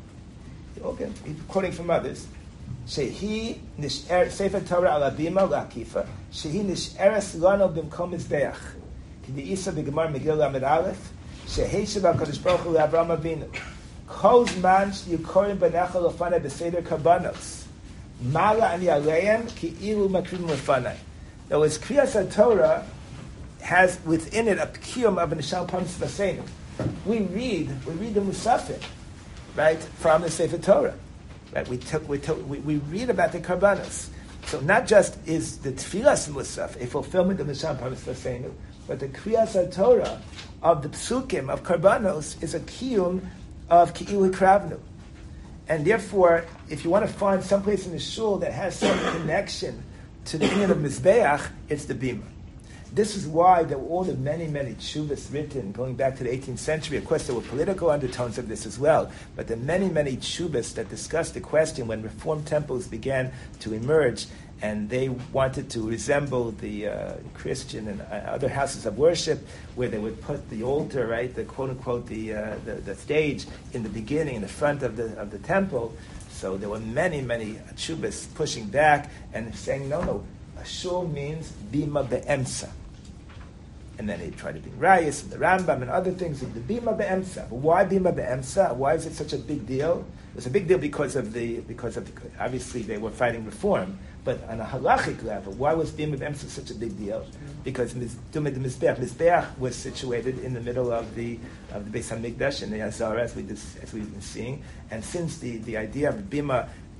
Okay, he's quoting from others. Shehi nish'er sefer Torah ala bima la'akifa. Shehi nish'eres lano b'mkom mizbeach. K'di isa b'gemar Megillah Amid Aleph. Shehi sheba Kadosh Baruch Hu Avraham Avinu. Kol zman she'yukorim b'necha l'fanei b'seder karbanos. Mala ani aleim ki'ilu makrim l'fanei. In other words, Kriyas Torah has within it a kiyum of an Nishal Pamis Vaseinu. We read the Musafim, right, from the Sefer Torah. Right, we read about the karbanos. So not just is the tefillas musaf a fulfillment of the Nishal Pamis Vaseinu, but the Kriyas Torah of the psukim of karbanos is a kiyum of ki'ilu kravnu. And therefore, if you want to find some place in the shul that has some connection to the inyan of mizbeach, it's the bima. This is why there were all the many tshuvas written going back to the 18th century. Of course, there were political undertones of this as well, but the many tshuvas that discussed the question when Reform temples began to emerge and they wanted to resemble the Christian and other houses of worship, where they would put the altar, right, the quote unquote the stage in the beginning, in the front of the temple. So there were many tshuvas pushing back and saying no. A shul means bima be'emsa. And then they tried to bring rayas and the Rambam and other things. The bima be'emsa. But why bima be'emsa? Why is it such a big deal? It was a big deal because of obviously they were fighting reform. But on a halachic level, why was bima be'emsa such a big deal? Because Mizbeach was situated in the middle of the Beis Hamikdash and the Azara, as we've been seeing. And since the idea of bima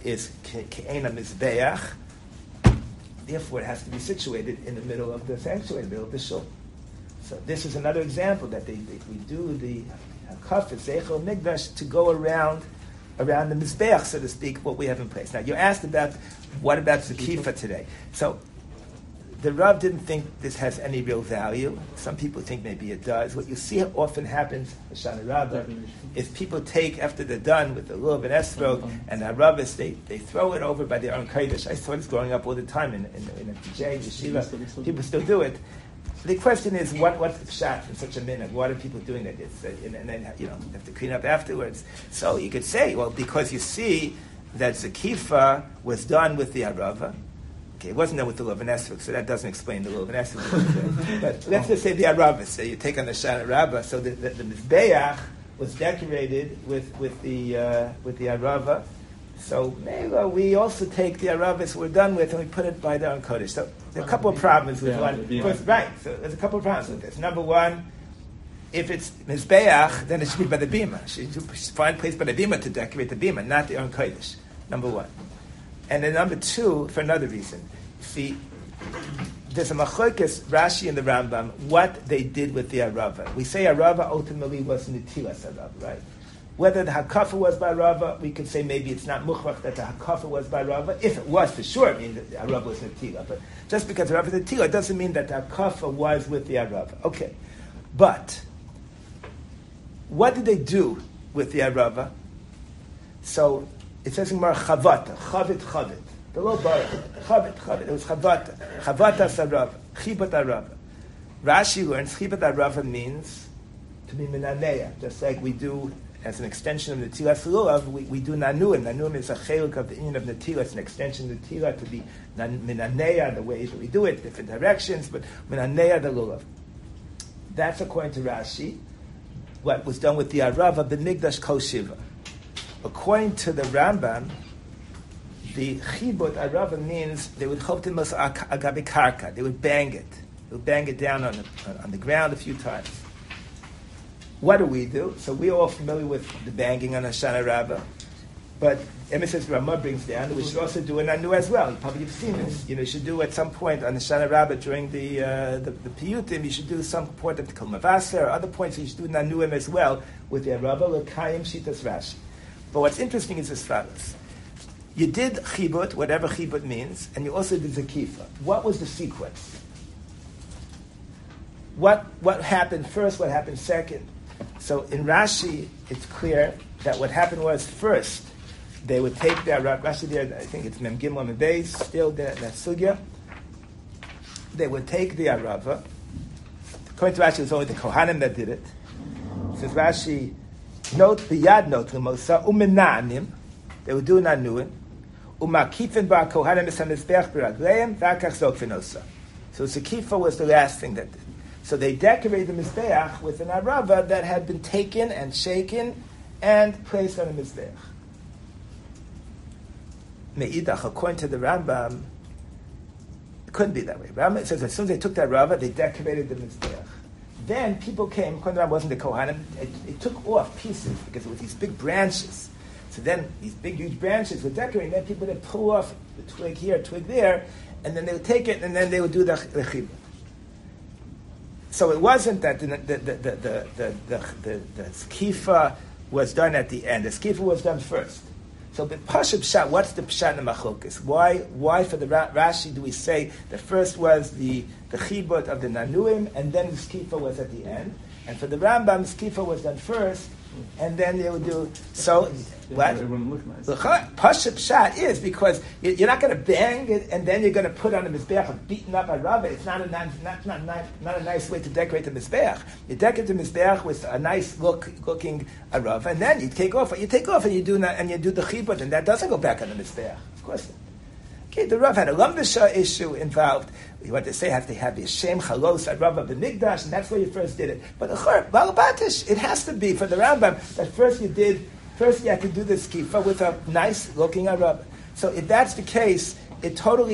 is ke'ena mizbeach. Therefore, it has to be situated in the middle of the sanctuary, in the middle of the shul. So this is another example that we do the hakaf zeichel migdash to go around the mizbeach, so to speak, what we have in place. Now, you asked about what about Zakifa today. So the Rav didn't think this has any real value. Some people think maybe it does. What you see often happens, Hoshana Rabbah, is people take, after they're done with the Lulav and Esrog and the Harabbos, they throw it over by their own Kodesh. I saw this growing up all the time in a PJ, yeshiva. People still do it. The question is, what's the pshat in such a minute? Why are people doing that? And then, have to clean up afterwards. So you could say, well, because you see that Zakifa was done with the Harava. Okay, it wasn't done with the Lulav and Esrog, so that doesn't explain the Lulav and Esrog. But let's just say the Harava. So you take on the Shana Rabbah. So the Mizbeach was decorated with the Harava. So maybe we also take the Harabas we're done with and we put it by the own Kodesh. So there are a couple of problems with one. First, right, so there's a couple of problems with this. Number one, if it's Mizbeach, then it should be by the Bima. She should find a place by the Bima to decorate the Bima, not the own Kodesh. Number one. And then number two, for another reason. See, there's a machlokes, Rashi and the Rambam, what they did with the Harava. We say Harava ultimately was Netilas Harava, right? Whether the hakafa was by Rava, we could say maybe it's not muchrach that the hakafa was by Rava. If it was, for sure, I mean the Rava was Netila. But just because the Rava is Netila doesn't mean that the hakafa was with the Rava. Okay. But what did they do with the Rava? So it says in Gemara chavata, chavit. The little bar, chavit. It was chavata. Chavata sarava, chibat arava. Rashi learns chibat arava means to be minaneya, just like we do as an extension of Netilas Lulav, we do Nanuim. Nanuim is a chelik of the union of Netilah. It's an extension of Netilah to be Minaneya, the ways that we do it, different directions, but Minaneya the Lulav. That's according to Rashi, what was done with the Arava, B'migdash Kol Shiva. According to the Rambam, the Chibut Arava means they would choptimus agabi karka. They would bang it. They would bang it down on the ground a few times. What do we do? So we're all familiar with the banging on Hoshana Rabbah, but Emes Ramah brings down that we should also do an Anu as well. You've seen this. You should do at some point on Hoshana Rabbah during the Piyutim. You should do some point of the Kol Mavaser or other points. You should do an Anuim as well with the Rabbah L'Kayim Shitas Rashi. But what's interesting is as follows: you did Chibut, whatever Chibut means, and you also did Zakifa. What was the sequence? What happened first? What happened second? So in Rashi, it's clear that what happened was first they would take their Rashi there. I think it's Mem Gimel and Beis, still there in that sugya. They would take the Arava. According to Rashi, it was only the Kohanim that did it. Says Rashi, note biyad note l'mosa umenanim. They would do an anuin. Umakifin ba Kohanim esamizbech b'ragleim v'akach zokfinosa. So Zakifa was the last thing that did. So they decorated the Mizbeach with an Arava that had been taken and shaken and placed on a Mizbeach. Me'idach, according to the Rambam, it couldn't be that way. Rambam says as soon as they took that Arava, they decorated the Mizbeach. Then people came, according to the Rambam, wasn't the Kohanim, it took off pieces because it was these big branches. So then these big, huge branches were decorated, and then people would pull off the twig here, twig there, and then they would take it, and then they would do the chibur. So it wasn't that the skifa was done at the end. The skifa was done first. So the Pashup Pshat, what's the Pshat in Machlokes? Why for the Rashi do we say the first was the chibut of the Nanuim, and then the skifa was at the end? And for the Rambam, skifa was done first, and then they would do so. What? It wouldn't look nice. Pashup Pshat is because you're not going to bang it and then you're going to put on a mizbeach of beaten up Arava. It's not a nice way to decorate the mizbeach. You decorate the mizbeach with a nice looking Arava, and then you take off and you do the chibut, and that doesn't go back on the mizbeach. Of course not. Okay, the Rav had a Lumbisha issue involved. What they say, have to have the Shem Chalos Arava B'Migdash, and that's where you first did it. But Balabatish, it has to be for the Rambam that first you had to do the skifa with a nice looking Arava. So if that's the case, it totally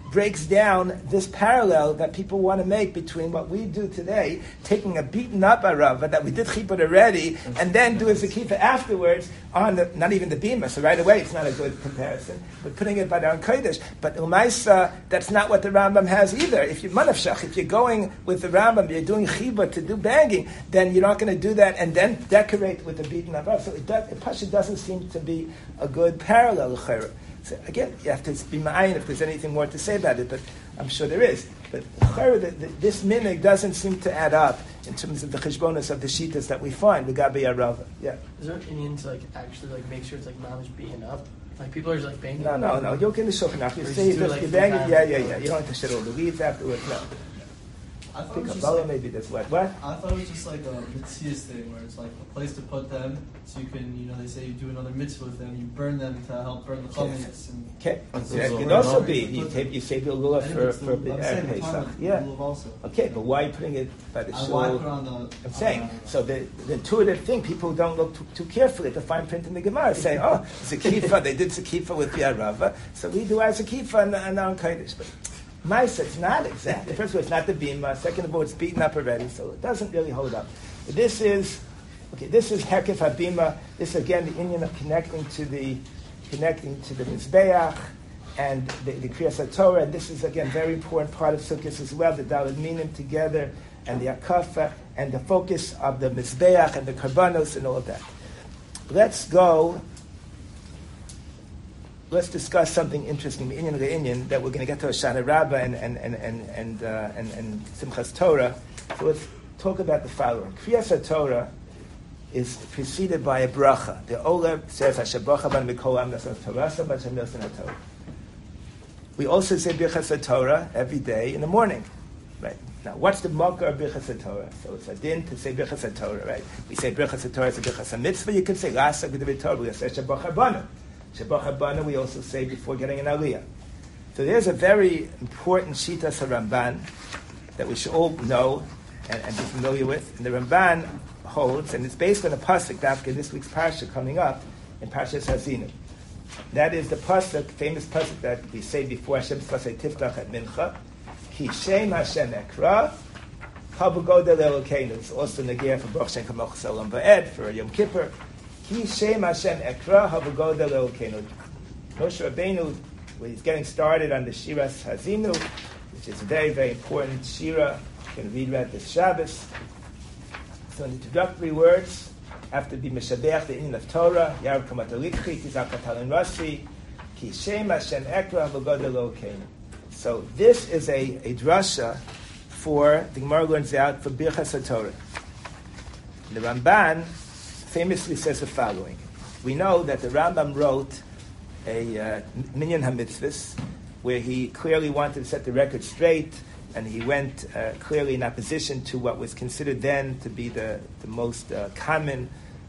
breaks down this parallel that people want to make between what we do today, taking a beaten up Arava that we did chiput already, and then do a zakifa afterwards on the, not even the bima, so right away it's not a good comparison, but putting it by the Kodesh. But Umaisa, that's not what the Rambam has either. If you're manavshach, if you're going with the Rambam, you're doing chibah to do banging, then you're not going to do that and then decorate with the beaten up Arava. So it doesn't seem to be a good parallel. So again, you have to be ma'ayin if there's anything more to say about it, but I'm sure there is. But this minig doesn't seem to add up in terms of the cheshbonos of the shitas that we find, the Gabi Arava. Yeah. Is there an Indian to actually make sure it's mamish beaten up? Like people are just banging. No. You'll get the shulchan aruch. You say you bang it. Yeah. You don't have to shit all the weeds afterwards. No. I thought Pick it was a just bowl, like, maybe that's what. What? I thought it was just like a mitzvahs thing where it's like a place to put them, so you can, they say you do another mitzvah with them, you burn them to help burn the chametz. Okay, that could also be you save your lulav for Pesach. Yeah. Okay, but why are you putting it by the shul? Why put on the? I'm saying so. The intuitive thing, people don't look too carefully at the fine print in the Gemara, saying, "Oh, zakifa." They did zakifa with Bi'arava, so we do our zakifa and on Kodesh, but. Maisa, it's not exact. First of all, it's not the bima. Second of all, it's beaten up already, so it doesn't really hold up. But this is hekef habima. This again, the Indian of connecting to the mizbeach and the kriyas Torah. And this is again very important part of Sukkot as well. The Daled Minim together and the akafa and the focus of the mizbeach and the karbanos and all of that. Let's discuss something interesting, Inyan Re'inyan, that we're going to get to Hoshana Rabbah and Simchas Torah. So let's talk about the following. Kriyas Torah is preceded by a bracha. The Oler says, Asher bracha ban mikol am nasan Torah, ban shem nasan Torah. We also say Birchas Torah every day in the morning. Right? Now, what's the makar of Birchas Torah? So it's a din to say Birchas Torah, right? We say Birchas Torah is a Birchas Mitzvah. You could say Lasa G'davit Torah. We say Shabbat Habana. Shabbat Habana we also say before getting an Aliyah. So there's a very important Shitas Ramban that we should all know and be familiar with. And the Ramban holds, and it's based on a pasuk dafka in this week's parsha coming up in Parshas Hazinu. That is the pasuk, famous pasuk that we say before Hashem Tzvasei Tiftach at Mincha. Ki Shem Hashem Ekra, Habu Godel Elokeinu. It's also Negir for Baruch Shem Kamoch Salam Va'ed for Yom Kippur. Ki Shem Hashem Ekra, Habu Godel Elokeinu. Moshe Rabbeinu, when he's getting started on the Shiras Hazinu, which is a very, very important Shira, you can read that this Shabbos. So in the introductory words, after the Mishabeach, the Inyan of Torah, Yarav Kamatalikhi, Tizak Katalin Rasi, Ki Shem Hashem Ekra, Habu Godel Elokeinu. So this is a drasha for the Gemara learns out for Birchas Torah. The Ramban famously says the following. We know that the Rambam wrote a Minyan HaMitzvahs where he clearly wanted to set the record straight, and he went clearly in opposition to what was considered then to be the most common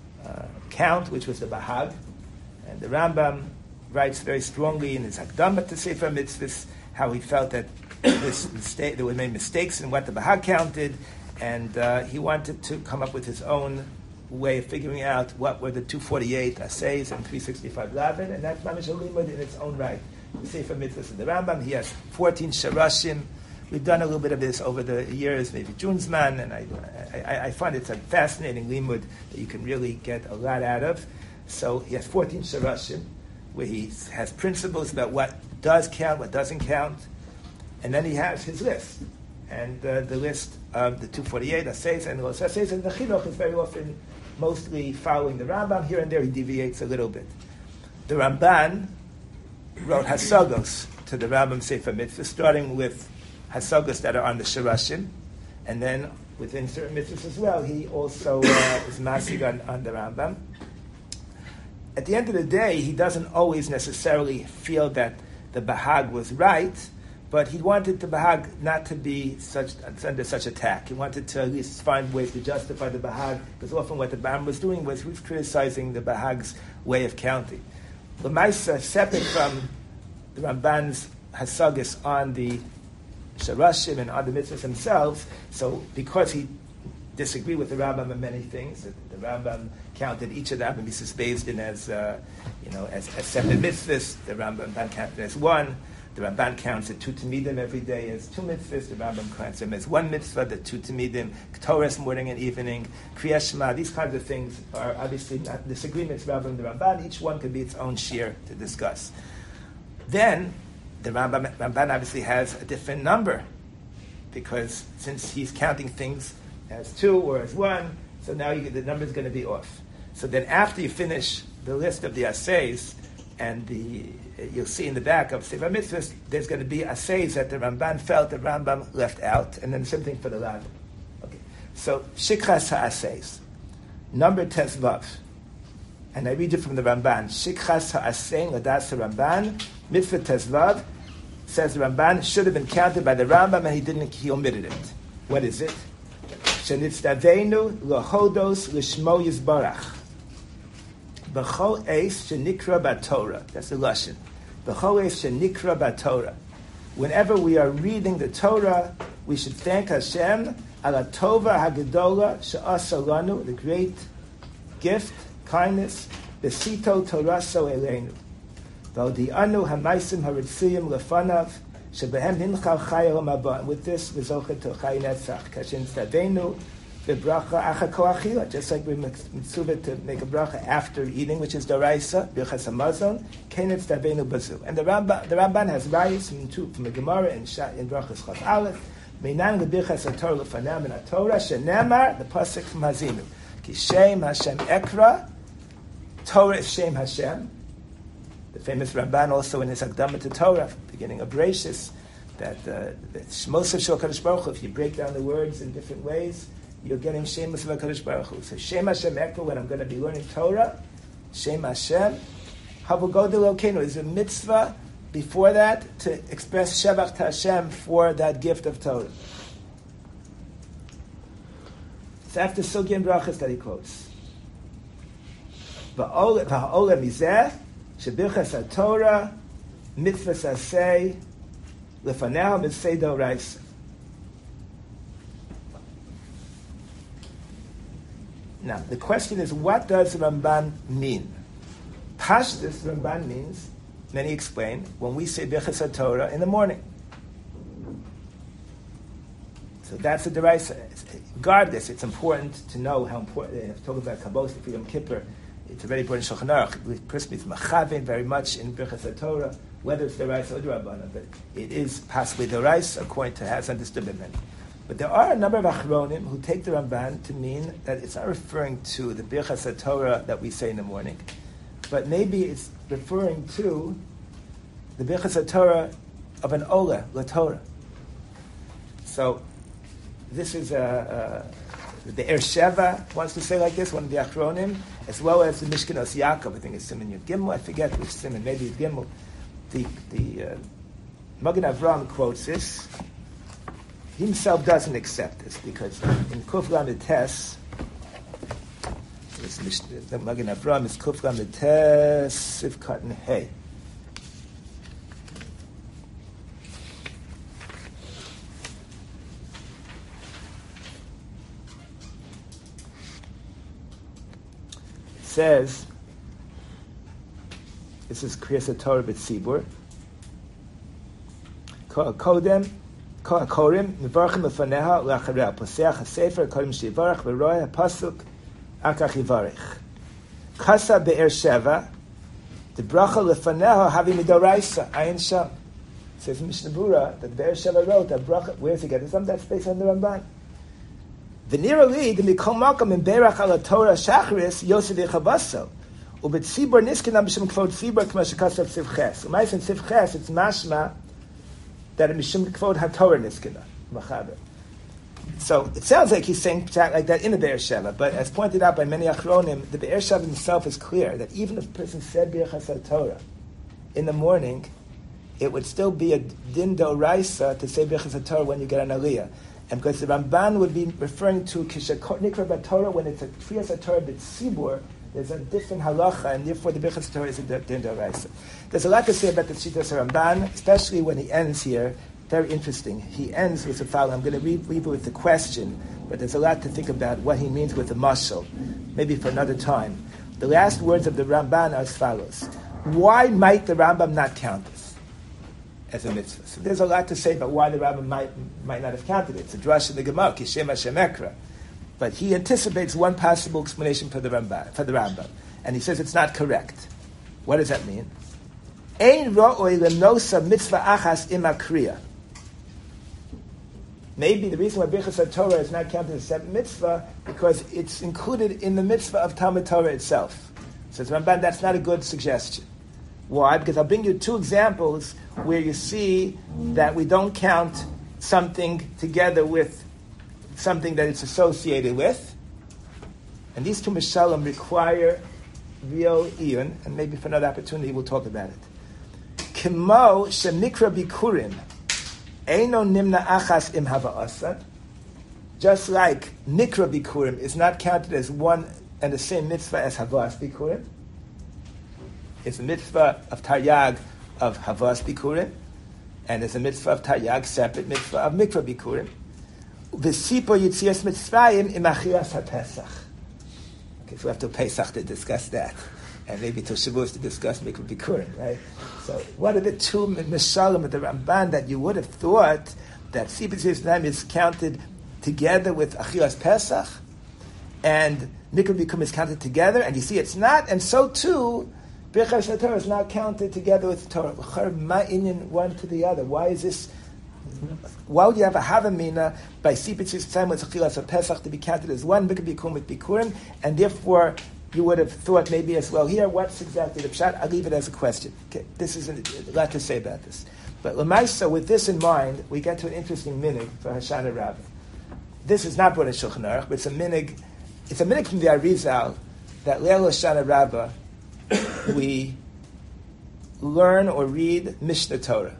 count, which was the Bahag. And the Rambam writes very strongly in his Hakdama to Sefer Mitzvahs how he felt that there were made mistakes in what the Bahag counted, and he wanted to come up with his own way of figuring out what were the 248 assays and 365 lavin, and that's mamish limud in its own right. The Sefer Mitzvahs in the Rambam, he has 14 sharashim. We've done a little bit of this over the years, maybe Junesman, and I find it's a fascinating limud that you can really get a lot out of. So he has 14 sharashim, where he has principles about what does count, what doesn't count, and then he has his list. And the list of the 248 assays and los assays, and the chinuch is very often mostly following the Rambam. Here and there he deviates a little bit. The Ramban wrote hasagos to the Rambam Sefer Mitzvah, starting with hasagos that are on the Sharashim, and then within certain mitzvahs as well, he also is masig on the Rambam. At the end of the day, he doesn't always necessarily feel that the Bahag was right, but he wanted the Bahag not to be under such attack. He wanted to at least find ways to justify the Bahag, because often what the Rambam was doing was he was criticizing the Bahag's way of counting. L'maisa, separate from the Ramban's hasagis on the Sharashim and on the mitzvahs themselves, so because he disagreed with the Rambam on many things, the Rambam counted each of the mitzvahs based in as separate mitzvahs, the Rambam counted as one. The Ramban counts the 2 Tamidim every day as 2 mitzvahs. The Rambam counts them as 1 mitzvah, the 2 Tamidim, Torahs morning and evening, Kriyas Shema. These kinds of things are obviously not disagreements, Rambam and the Ramban. Each one could be its own shir to discuss. Then, the Ramban obviously has a different number, because since he's counting things as 2 or as 1, so now the number is going to be off. So then after you finish the list of the assays, and you'll see in the back of Sefer Mitzvahs, there's going to be assays that the Ramban felt the Rambam left out, and then the same thing for the Ladin. Okay. So, Shikras ha'assays, number Tezvav. And I read it from the Ramban. Shikras ha'assayin l'das Ramban, mitzvah Tezvav, says the Ramban, should have been counted by the Rambam, and he omitted it. What is it? Shenitzdaveinu l'hodos l'shmo yizbarach. B'chol eis shenikra b'Torah. That's the lashon. B'chol eis shenikra b'Torah. Whenever we are reading the Torah, we should thank Hashem ala tova hagedola she'asa lanu, the great gift, kindness, besito toraso eleinu. V'odi'anu hamaisim haritziyim lefanav shebehem hinchal chayel mabah. With this, v'zochet to chay netzach. Kashin tzadenu the bracha achako achila, just like we mitzvah to make a bracha after eating, which is daraisa, birchas hamazon, kenetz davenu bazu. And the Ramban has rayos from the Gemara in brachas chaf aleph, meinan lebirchas haTorah lefanam in haTorah shenemar, the pasuk from Hazinu, ki shem Hashem ekra, Torah is shem Hashem. The famous Ramban also in his Akdama to Torah, beginning of Bereshis, that Shmos of Kadosh Baruch Hu, if you break down the words in different ways, you're getting Shem of HaKadosh Baruch Hu. So Shem Hashem Ekra, when I'm going to be learning Torah, Shem Hashem, Havugod Elokeinu is a mitzvah before that to express Shevach to Hashem for that gift of Torah. It's after Sugya and Brachas that he quotes. V'ha'ola mizeh, shebirchas HaTorah, mitzvah saseh, lefaneha mitzvah doraisa. Now, the question is, what does Ramban mean? Pashtus, Ramban means, many explain, when we say Birchas HaTorah in the morning. So that's a deraisa. Regardless, it's important to know how important, if talking about Kabbalah for Yom Kippur, it's a very important Shulchan Aruch. Christmas is machavin very much in Birchas HaTorah, whether it's deraisa or derabbanan, but it is possibly deraisa, according to has understood by many. But there are a number of Achronim who take the Ramban to mean that it's not referring to the Birchas HaTorah that we say in the morning, but maybe it's referring to the Birchas HaTorah of an Ola, LaTorah. So this is the Er Sheva wants to say like this, one of the Achronim, as well as the Mishkenos Yaakov, I think it's Siman Yud Gimel, I forget which Siman, maybe it's Gimel. The Magen Avraham quotes this. He himself doesn't accept this, because in Kuf Lamed Tes, the Magen Avraham is Kuf Lamed Tes, Sivkat and Hey. It says, this is Kriyas HaTorah B'tzibur, Kodem, Korim, Mivarchim Lefaneha, Lachareh, Poseach HaSefer, Kodim Shivarach, V'roeh HaPasuk, Akach Yivarech. Chasa Be'er Sheva, the Bracha Lefaneha, Havi Midoraisa, Ayin Sham. It says in Mishnah Bura that Be'er Sheva wrote that Bracha, where does he get it? Some of that's based on the Ramban. V'nira li, the Mikol Malkam, in Be'erach Ala Torah Shachris, Yosef Yechabaso. Ubetzibur Niskinam B'Shem Kvod Tzibur, K'ma Shekasav Tzivches. Umais in Tzivches, it's mashma, that a Mishum Kvod HaTorah Niskina, Machaber. So it sounds like he's saying like that in the Be'er Sheva, but as pointed out by many Achronim, the Be'er Sheva himself is clear that even if a person said Birchas HaTorah in the morning, it would still be a din d'oraisa to say Birchas HaTorah when you get an Aliyah. And because the Ramban would be referring to Kishakot Nikra B'Torah when it's a Kriyas HaTorah B'Tzibur, there's a different halacha, and therefore the Birchas HaTorah is a din d'oraisa. There's a lot to say about the Shitas Ramban, especially when he ends here. Very interesting. He ends with the following. I'm going to leave it with the question, but there's a lot to think about what he means with the mashal, maybe for another time. The last words of the Ramban are as follows. Why might the Rambam not count this? as a mitzvah. So there's a lot to say about why the Rambam might not have counted it. It's a drush in the Gemara, Kishem Hashem Ekra. But he anticipates one possible explanation for the Rambam. And he says it's not correct. What does that mean? Ein ro'oi lenosa mitzvah achas im akriya. Maybe the reason why Birchas Torah is not counted as a separate mitzvah because it's included in the mitzvah of Talmud Torah itself. Says Ramban, that's not a good suggestion. Why? Because I'll bring you two examples where you see that we don't count something together with something that it's associated with. And these two Mishalim require real iyun, and maybe for another opportunity we'll talk about it. Kimo shemikra bikurim eino nimna achas im hava'asa. Just like mikra bikurim is not counted as one and the same mitzvah as havas bikurim. It's a mitzvah of taryag of havas bikurim, and it's a mitzvah of taryag, separate mitzvah of mikra bikurim. V'sipo yitzias mitzvayim im achilas haPesach. Okay, so we have to Pesach to discuss that, and maybe to Shavuos to discuss mikra bikurim, right? So, what are the two mishalim of the Ramban that you would have thought that sipo yitzias mitzvayim is counted together with achilas Pesach, and mikra bikurim is counted together, and you see it's not, and so too. Birchas Torah is not counted together with Torah. One to the other. Why is this? Why would you have a Havamina by Sipitzus Tzayim with Achilas Pesach to be counted as one Mikra Bikurim with Bikurim, and therefore you would have thought maybe as well here. What's exactly the pshat? I'll leave it as a question. Okay, this is a lot to say about this. But Lamaisa, with this in mind, we get to an interesting minig for Hoshana Rabbah. This is not brought in Shulchan Aruch, but it's a minig. It's a minig from the Arizal that Leil Hoshana Rabbah we learn or read Mishnah Torah.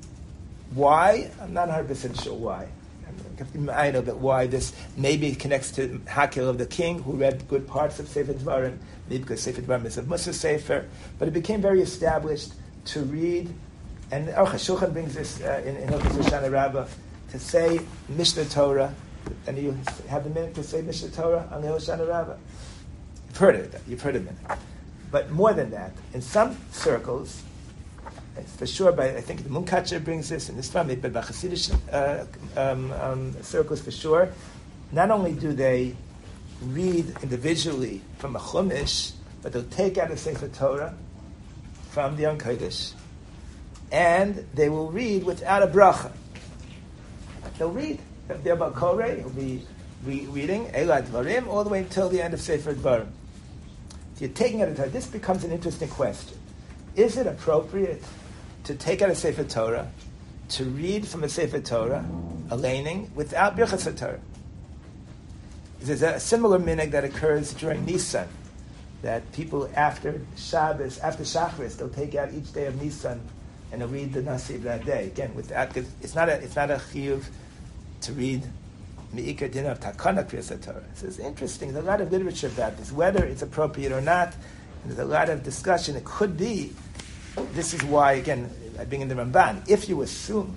Why? I'm not 100% sure why. I know that why this maybe connects to Hakil of the king who read good parts of Sefer Dvarim, maybe because Sefer Dvarim is a Musa Sefer, but it became very established to read, and Aruch HaShulchan brings this in Hilchos Hoshana Rabbah, to say Mishnah Torah, and you have the minute to say Mishnah Torah on the Hoshana Rabbah. You've heard of it. But more than that, in some circles, it's for sure, I think the Munkacher brings this in this family, but by Hasidic circles for sure, not only do they read individually from a Chumash, but they'll take out a Sefer Torah from the Yom Kodesh, and they will read without a bracha. They'll read. They're about Koreh, he'll be reading Eila Dvarim all the way until the end of Sefer Dvarim. You're taking out a Torah. This becomes an interesting question. Is it appropriate to take out a Sefer Torah, to read from a Sefer Torah, a laning, without Birchas Torah? There's a similar minhag that occurs during Nisan, that people after Shabbos, after Shacharis, they'll take out each day of Nisan and they'll read the Nasi of that day. Again, without, it's not a chiyuv to read Me'ikar Din of Takana Kriyas Torah. So it's interesting. There's a lot of literature about this, whether it's appropriate or not. And there's a lot of discussion. It could be. This is why, again, I bring in the Ramban. If you assume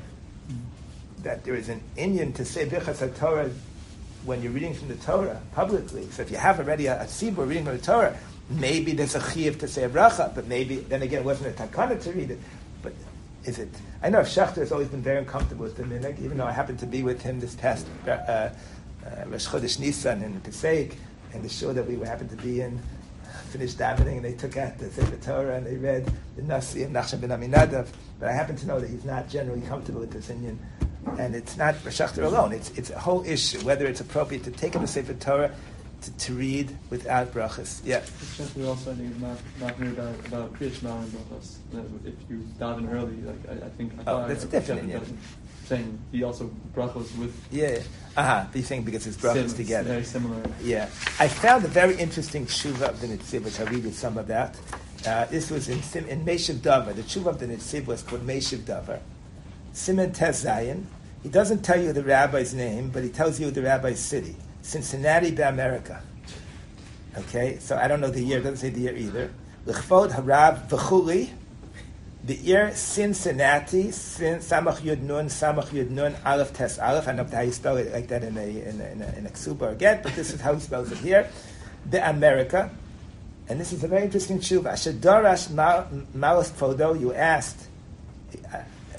that there is an Indian to say Birchas Torah when you're reading from the Torah publicly, so if you have already a tzibur reading from the Torah, maybe there's a chiyuv to say a bracha, but maybe then again it wasn't a takana to read it. But is it? I know Schachter has always been very uncomfortable with the minhag, even though I happened to be with him this past Rosh Chodesh Nisan in Pesach, and the shul that we happened to be in finished davening, and they took out the Sefer Torah and they read the Nasi of Nachshon ben Aminadav. But I happen to know that he's not generally comfortable with this Indian, and it's not Schachter alone. It's a whole issue whether it's appropriate to take up the Sefer Torah to read without brachas. Yeah. We also, I think, not heard about Kriya Shema and brachas. If you daven early, like I think. That's different. Yeah. Saying he also brachos with. Yeah. You're saying because it's brachas together. Very similar. Yeah. I found a very interesting tshuva of the Netziv, which I'll read you some of that. This was in Meshiv Davar. The tshuva of the Netziv was called Meshiv Davar. Siman Tes Zayin. He doesn't tell you the rabbi's name, but he tells you the rabbi's city. Cincinnati, America. Okay, so I don't know the year. It doesn't say the year either. L'chvod Harab V'chuli. The year Cincinnati. Samach Yud Nun Aleph Tes Aleph. I don't know how you spell it like that in a ksuba again, but this is how he spells it here. America. And this is a very interesting tshuva. Asher Darash Malas Kvodo. You asked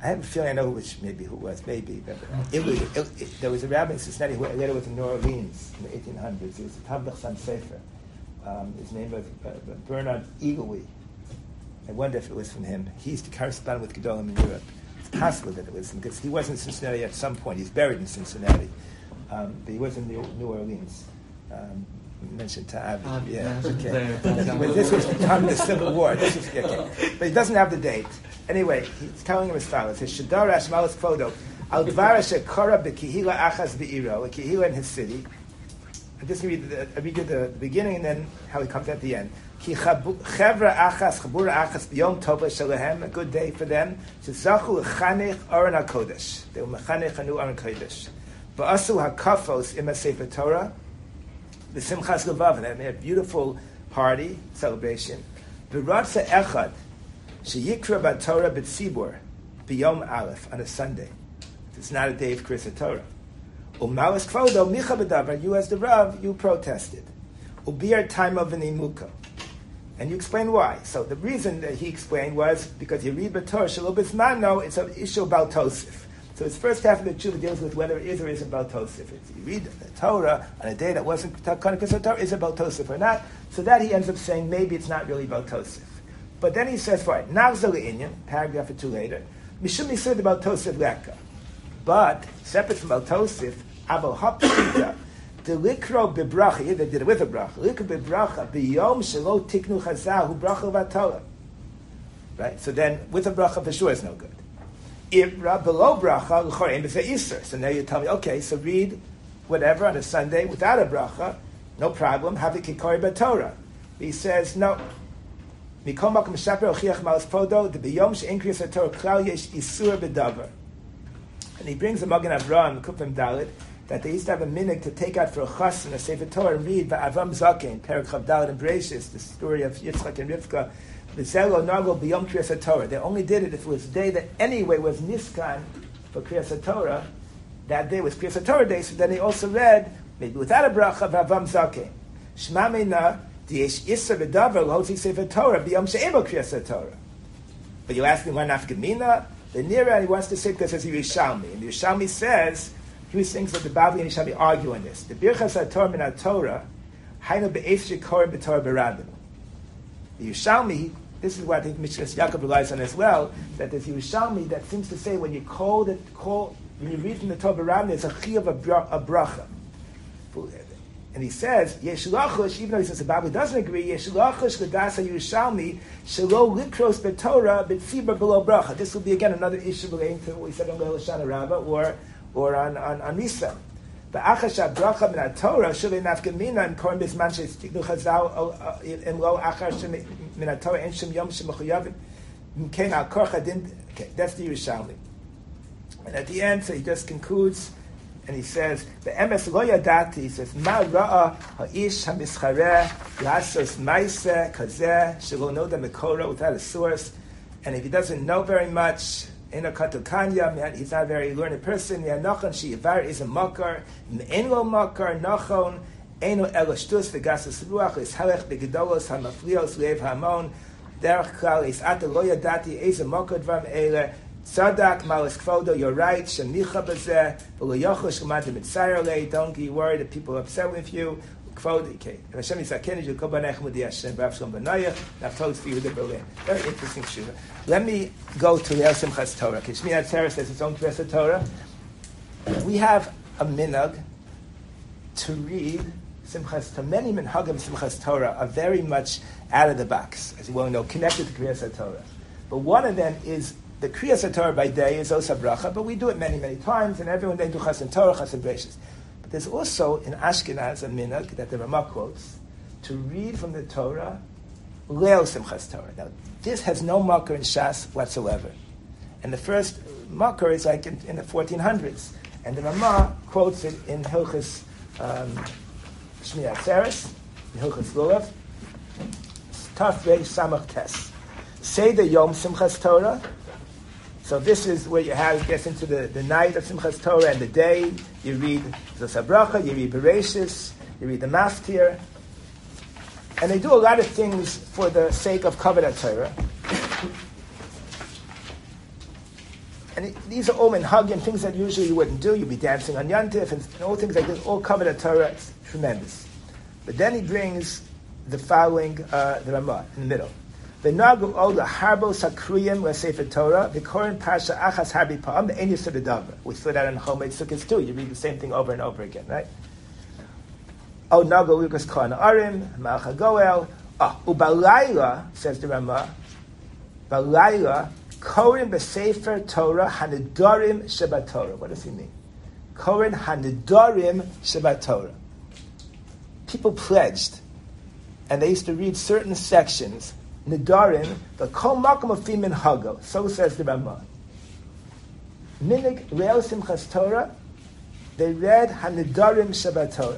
I have a feeling I know who it was, maybe. But there was a rabbi in Cincinnati who later was in New Orleans in the 1800s. He was a Tav B'chsam Sefer. His name was Bernard Eagley. I wonder if it was from him. He used to correspond with Gedolim in Europe. It's possible that it was him, because he was in Cincinnati at some point. He's buried in Cincinnati. But he was in New Orleans. Mentioned to Avi. Okay. But this was the time of the Civil War. This was, okay. But he doesn't have the date. Anyway, he's telling him as follows. His Shadar Ashmalas Kvodo, Al Dvara Shekora B'Kihila Achaz B'Iro, a Kihila in his city. I just read the beginning and then how he comes at the end. Ki Chevra Achas, Chabura Achas B'Yom Tova Shalahem, a good day for them. Shezachu Lechanech Aron HaKodesh. They were Mechanech Anu Aron HaKodesh. Ba'asu HaKafos Ima Sefer Torah. The Simchas Levav, and they had a beautiful party, celebration. V'ratza Echad, Sheyikra B'Torah B'Tzibur, B'Yom Aleph, on a Sunday. It's not a day of Kriyas Torah. U'malas Kvodo, Micha B'Davar, you as the Rav, you protested. U'bir Taima V'Nimuko. And you explain why. So the reason that he explained was because you read B'Torah, Shalom B'Zmano, it's an issue about Tosif. So his first half of the tshuva deals with whether it is or isn't about Tosif. You read the Torah on a day that wasn't Kriyas Torah, is about Tosif or not. So that he ends up saying maybe it's not really about Tosif. But then he says, fine, Nagzal Inyan, paragraph or two later, Mishum Yisud about Tosif Leka. But, separate from about Tosif, Abo Hapshita, the Likro Bibracha, they did it with a bracha, Likro Bibracha, Biyom Shelo Tiknu Chazahu Bracha Vatola. Right? So then, with a bracha for sure is no good. If below bracha, l'chorein b'zeh iser. So now you tell me, okay, so read whatever on a Sunday without a bracha, no problem. Have it kikori b'Torah. He says no. Mikom makom shaper ochiach malas podo the biyom she'inkriyas haTorah klal yesh isur b'davar. And he brings the Magen Avraham Kufim Dalit that they used to have a minhag to take out for a chas in a Sefer Torah and read Va'avam Zaken Perek Chav Dalit and Bereshis, the story of Yitzchak and Rivka. They only did it if it was a day that anyway was Niskan for Kriyas Torah. That day was Kriyas Torah day, so then they also read, maybe without a bracha, V'avam Zaken. Shema Meina, D'yesh Isser B'davar, L'hotzi Sefer Torah, B'yom She'ebo Kriyas Torah. But you ask me, why nafka mina? The Nira, he wants to say this as Yerushalmi. And Yerushalmi says, he thinks that the Bavli and Yerushalmi argue on this. The Birchas HaTorah Min HaTorah, Hainu Be'ef Shekorim B'Torah B'Rabim. The Yerushalmi, this is what I think Mishkas Yaakov relies on as well, that there's Yerushalmi that seems to say when you when you read from the Torah B'Rabim, there's a chiyuv of bracha. And he says, Yeshulachush, even though he says the Bible doesn't agree, Yeshulachush l'dasa Yerushalmi shelo likros b'Torah b'tzibur below bracha. This will be again another issue relating to what we said on Leil Shana Rabbah or on Nisan. Ba'achasha bracha min Torah shalei nafka mina and korn bisman she'tiknu chazal im lo achar min Torah en shem yom shemachuyavim mkein al korcha din. Okay, that's the Yerushalmi. And at the end, so he just concludes. And he says, "Be'emes lo yadati." He says, "Ma ra'a ha'ish hamischareh lasos ma'aseh kazeh shelo noda mekora," without a source. And if he doesn't know very much, eno katukanya, he's not a very learned person. Nachon she'ivar is a makar, ein lo makar nachon eno elashtus v'gasas ruach is halech begedolos hamaflios lev hamon derech klal is ata lo yadati is a makar dvam ele. Sadak malas kvodo, you're right. Shemicha bazeh, v'loyochosh l'madim mitzayerlei. Don't be worried that people are upset with you. Kvodo, okay. Hashem yisaken you kobanechem with the Hashem b'avshalom b'nayach. Naftos for you the Berlin. Very interesting shura. Let me go to Leil Simchas Torah. Shmini Atzeres says its own Kriyas Torah. We have a minhag to read Simchas Torah. Many minhagim Simchas Torah are very much out of the box, as you well know, connected to Kriyas Torah. But one of them is the Kriyas Torah by day is Osa Bracha, but we do it many, many times, and everyone they do Chassan Torah, Chassan Bereshis. But there's also in Ashkenaz a minhag that the Ramah quotes to read from the Torah Leil Simchas Torah. Now, this has no makar in Shas whatsoever, and the first makar is like in the 1400s, and the Ramah quotes it in Hilchos Shmini Atzeres, in Hilchos Lulav, Taf Reish Samach Tes. Say the Yom Simchas Torah. So this is where you have, it gets into the night of Simchas Torah and the day. You read Zos HaBracha, you read Bereshis, you read the Maftir. And they do a lot of things for the sake of Kavod HaTorah. And these are all minhagim, things that usually you wouldn't do. You'd be dancing on Yantif and all things like this, all covered in Torah. It's tremendous. But then he brings the following, the Ramah, in the middle. V'nagu ol harbo sakriyim l'sefer Torah v'korin parsha achas harbi pa'am ve'en yisur d'davar. We saw that in Chomed Sukkos too. You read the same thing over and over again, right? Oh, nagu lukas kohen arim malcha goel. Ubalayla, says the Ramah, balayla korin b'sefer Torah hanidorim shebat Torah. What does he mean? Korin hanidorim shebat Torah. People pledged, and they used to read certain sections. Nidarim, the kol makom of min hago. So says the Ramah. Minig real simchas Torah. They read hanidarim shebat Torah.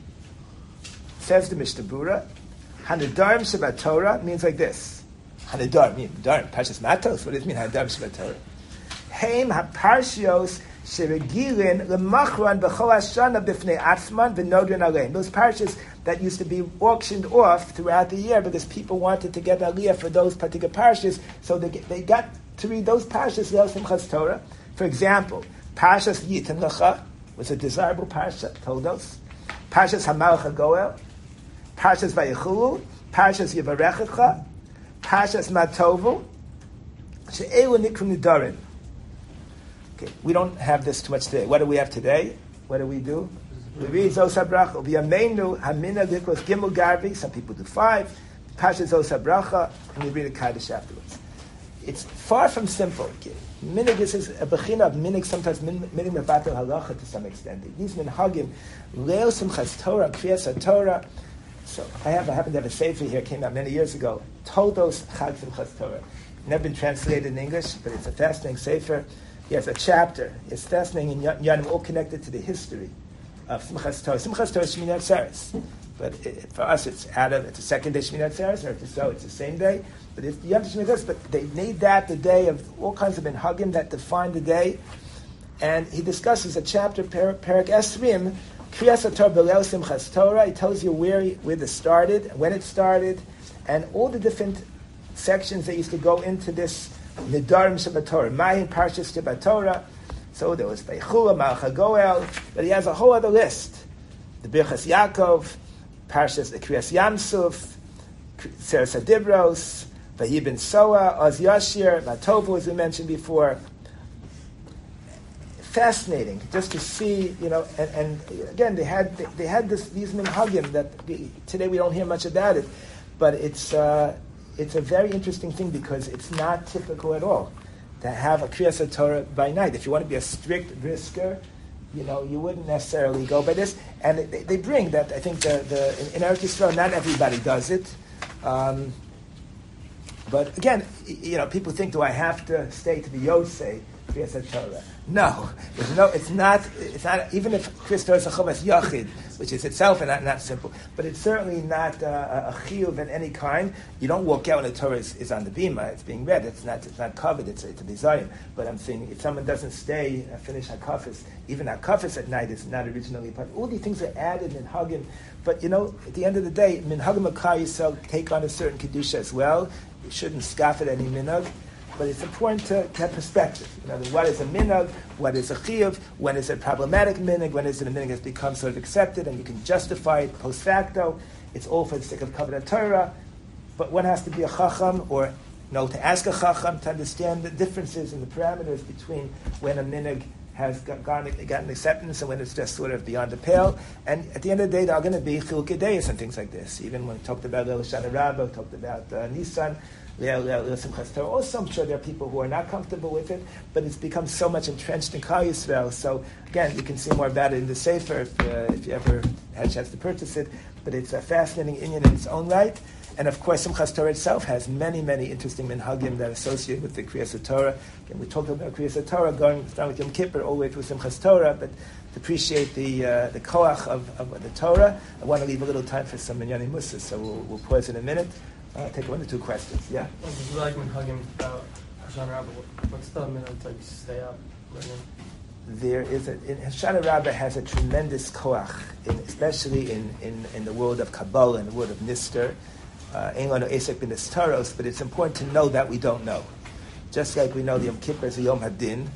Says the Mishnah Berurah. Hanidarim shebat Torah means like this. Hanidarim, Nidarim, Parshas Matos. What does it mean? Hanidarim shebat Torah. Heim haparshios sheregilin lemachran b'chol hashana b'fnei atzman v'nodrin aleim. Those parshas that used to be auctioned off throughout the year because people wanted to get aliyah for those particular parshas, so they got to read those parshas Leil Simchas Torah. For example, Parshas Yitin Lecha was a desirable parsha, Toldos. Parshas Hamalach HaGoel, Parshas Vayichulu, Parshas Yivarechecha, Parshas Matovu, She'elu Nikru Nidarim. Okay, we don't have this too much today. What do we have today? What do? We read Zos HaBracha. V'yameinu Hamina Likos Gimel Garvi. Some people do 5. Parshas Zos HaBracha, and we read a Kaddish afterwards. It's far from simple. Minig is a bechina of minig, sometimes minig mevatel halacha to some extent. These minhagim, Leil Simchas Torah, Kriyas HaTorah. So I happen to have a sefer here, came out many years ago, Toldos Chag Simchas Torah. Never been translated in English, but it's a fascinating sefer. He has a chapter. It's fascinating in Yanim, all connected to the history of Simchas Torah. Simchas Torah is Shmini Atzeres. But for us, it's a second day Shmini Atzeres, or it's the same day. But it's the Yom Shmini Atzeres. But they made that the day of all kinds of minhagim that define the day. And he discusses a chapter, Perek Esrim, Kriyas HaTorah B'Leil Simchas Torah. He tells you where this started, when it started, and all the different sections that used to go into this Nidarim Shebat Torah, Mayin Parshas Shebat Torah. So there was Vayichulu, Malcha Goel, but he has a whole other list. The Birchas Yaakov, Parshas the Kriyas Yamsuf, Seres HaDibros, Vayibin Soa, Oz Yashir, Matovu, as we mentioned before. Fascinating, just to see, and again they had these minhagim that today we don't hear much about it, but it's a very interesting thing because it's not typical at all to have a Kriyas HaTorah by night. If you want to be a strict brisker, you wouldn't necessarily go by this. And they bring that, I think, in Eretz Yisrael, not everybody does it. But again, people think, do I have to stay to the Yosei Kriyas HaTorah? No, it's not. Even if Kriyas Torah is a Chovas Yachid, which is itself not simple, but it's certainly not a chiyuv in any kind. You don't walk out when the Torah is on the bima; it's being read. It's not covered. It's a desire. But I'm saying if someone doesn't stay, finish hakafis, even hakafis at night is not originally part. All these things are added in hagim. But at the end of the day, minhagim Klal Yisrael take on a certain kedusha as well. You shouldn't scoff at any minhag. But it's important to have perspective. What is a minhag? What is a chiyuv? When is it problematic minhag? When is it a minhag that's become sort of accepted and you can justify it post facto? It's all for the sake of Kabbalah Torah. But one has to be a chacham or to ask a chacham to understand the differences and the parameters between when a minhag has gotten acceptance and when it's just sort of beyond the pale. And at the end of the day, there are going to be chilukei deis and things like this. Even when we talked about Leil Shana Rabbah, talked about Nisan, also, I'm sure there are people who are not comfortable with it, but it's become so much entrenched in Klal Yisrael. So again, you can see more about it in the Sefer if you ever had a chance to purchase it. But it's a fascinating inyan in its own right. And of course, Simchas Torah itself has many, many interesting minhagim that associate with the Kriyas HaTorah. Again, we talked about Kriyas HaTorah starting with Yom Kippur all the way through Simchas Torah, but to appreciate the koach of the Torah, I want to leave a little time for some minyanim musas, so we'll pause in a minute. Take 1 or 2 questions. Yeah. If you like minhagim about Hoshana Rabbah, what's the minhag to stay up? There is Hoshana Rabbah has a tremendous koach, especially in the world of Kabbalah and the world of Nister. Ein lanu esek b'nistaros, but it's important to know that we don't know. Just like we know the Yom Kippur is a Yom Hadin,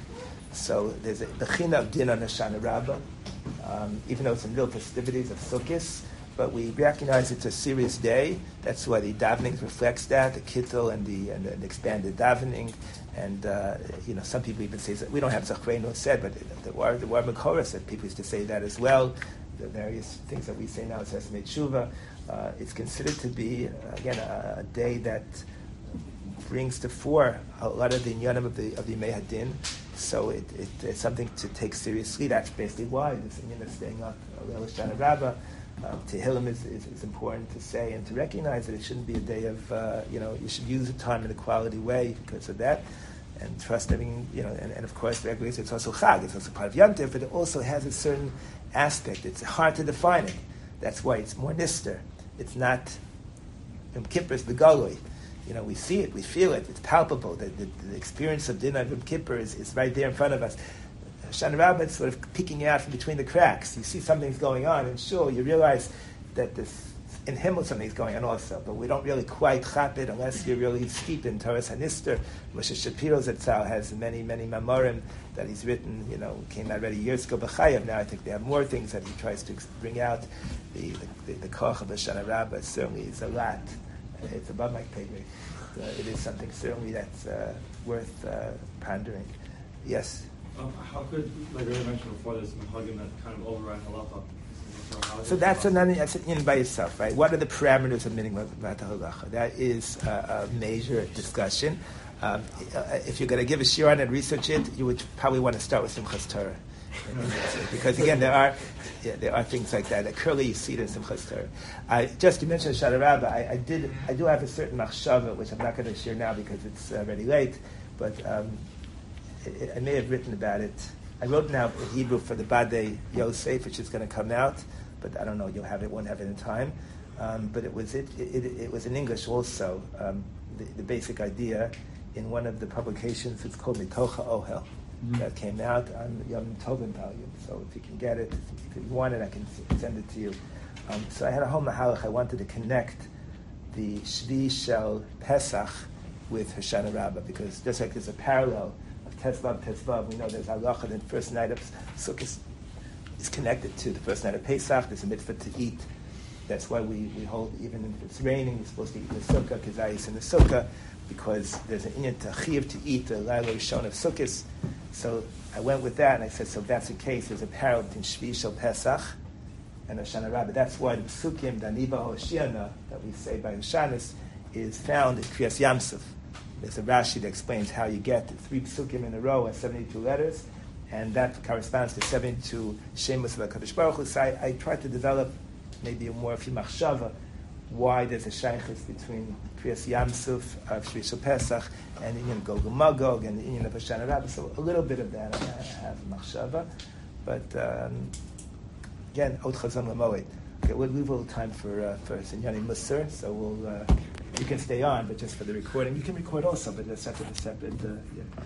So there's a bechina of din on Hoshana Rabbah, even though it's in real festivities of Sukkot, but we recognize it's a serious day. That's why the davening reflects that, the kittel and the expanded davening. And some people even say that we don't have Zachreinu said, but the War Mekorah said people used to say that as well. The various things that we say now is Esmei Tshuva. It's considered to be again a day that brings to fore a lot of the inyanim of the Yemei Hadin. So it's something to take seriously. That's basically why this inyan of staying up Rosh Hashanah Rabbah. Tehillim is important to say and to recognize that it shouldn't be a day of, you should use the time in a quality way because of that, and trust everything, and of course, regularly it's also Chag, it's also part of Yom Tov, but it also has a certain aspect. It's hard to define it. That's why it's more nister. It's not, Yom Kippur is the Galoi. We see it, we feel it, it's palpable. The experience of Din Yom Kippur is right there in front of us. Hoshana Rabbah is sort of peeking out from between the cracks. You see something's going on, and sure, you realize that in Himmel something's going on also, but we don't really quite chap it unless you're really steeped in Torah Hanister. Moshe Shapiro Zatzal has many, many memorim that he's written, came out already years ago, B'chayav. Now I think they have more things that he tries to bring out. The koch of Hoshana Rabbah certainly is a lot. It's above my pay grade. It is something certainly that's worth pondering. Yes? How could, like I mentioned before, there's Minhagim that kind of override halacha? So that's an by itself, right? What are the parameters of minig about the halacha? That is a major discussion. If you're going to give a shiur on it and research it, you would probably want to start with Simchas Torah. Because again, there are things like that. Clearly, you see it in Simchas Torah. You mentioned Hoshana Rabbah. I do have a certain machshava, which I'm not going to share now because it's already late, but I may have written about it. I wrote now in Hebrew for the Badei Yosef, which is going to come out, but I don't know, won't have it in time. But it was in English also. The basic idea in one of the publications, it's called Mitocha Ohel. That came out on Yom Tovim volume. So if you can get it, if you want it, I can send it to you. So I had a whole mahalach. I wanted to connect the Shvi Shel Pesach with Hoshana Rabbah, because just like there's a parallel of Tezvav, we know there's halacha that the first night of Sukkot is connected to the first night of Pesach. There's a mitzvah to eat. That's why we hold, even if it's raining, you're supposed to eat in the sukkah, kizayis in the sukkah, because there's an inyan tachiv to eat the Laila Rishon of Sukkot. So I went with that, and I said, so if that's the case, there's a parallel between Shvi Shel Pesach and Hoshana Rabbah. That's why the Psukim, the Aniva Hoshiana, that we say by Hoshanis, is found in Kriyas Yamsuf. There's a Rashi that explains how you get 3 Psukim in a row and 72 letters, and that corresponds to 72 Shemos of HaKadosh Baruch Hu. So I tried to develop maybe a more machshava, why there's a shaykhis between Kriyas Yamsuf of Shvi Shel Pesach and the Inyan of Gog Magog and the Inyan of Hoshana Rabbah. So a little bit of that I have machshava, but again, Od Chazon L'Moed. Okay, we'll leave a little time for Sinyani Musar, so you can stay on, but just for the recording. You can record also, but that's a separate.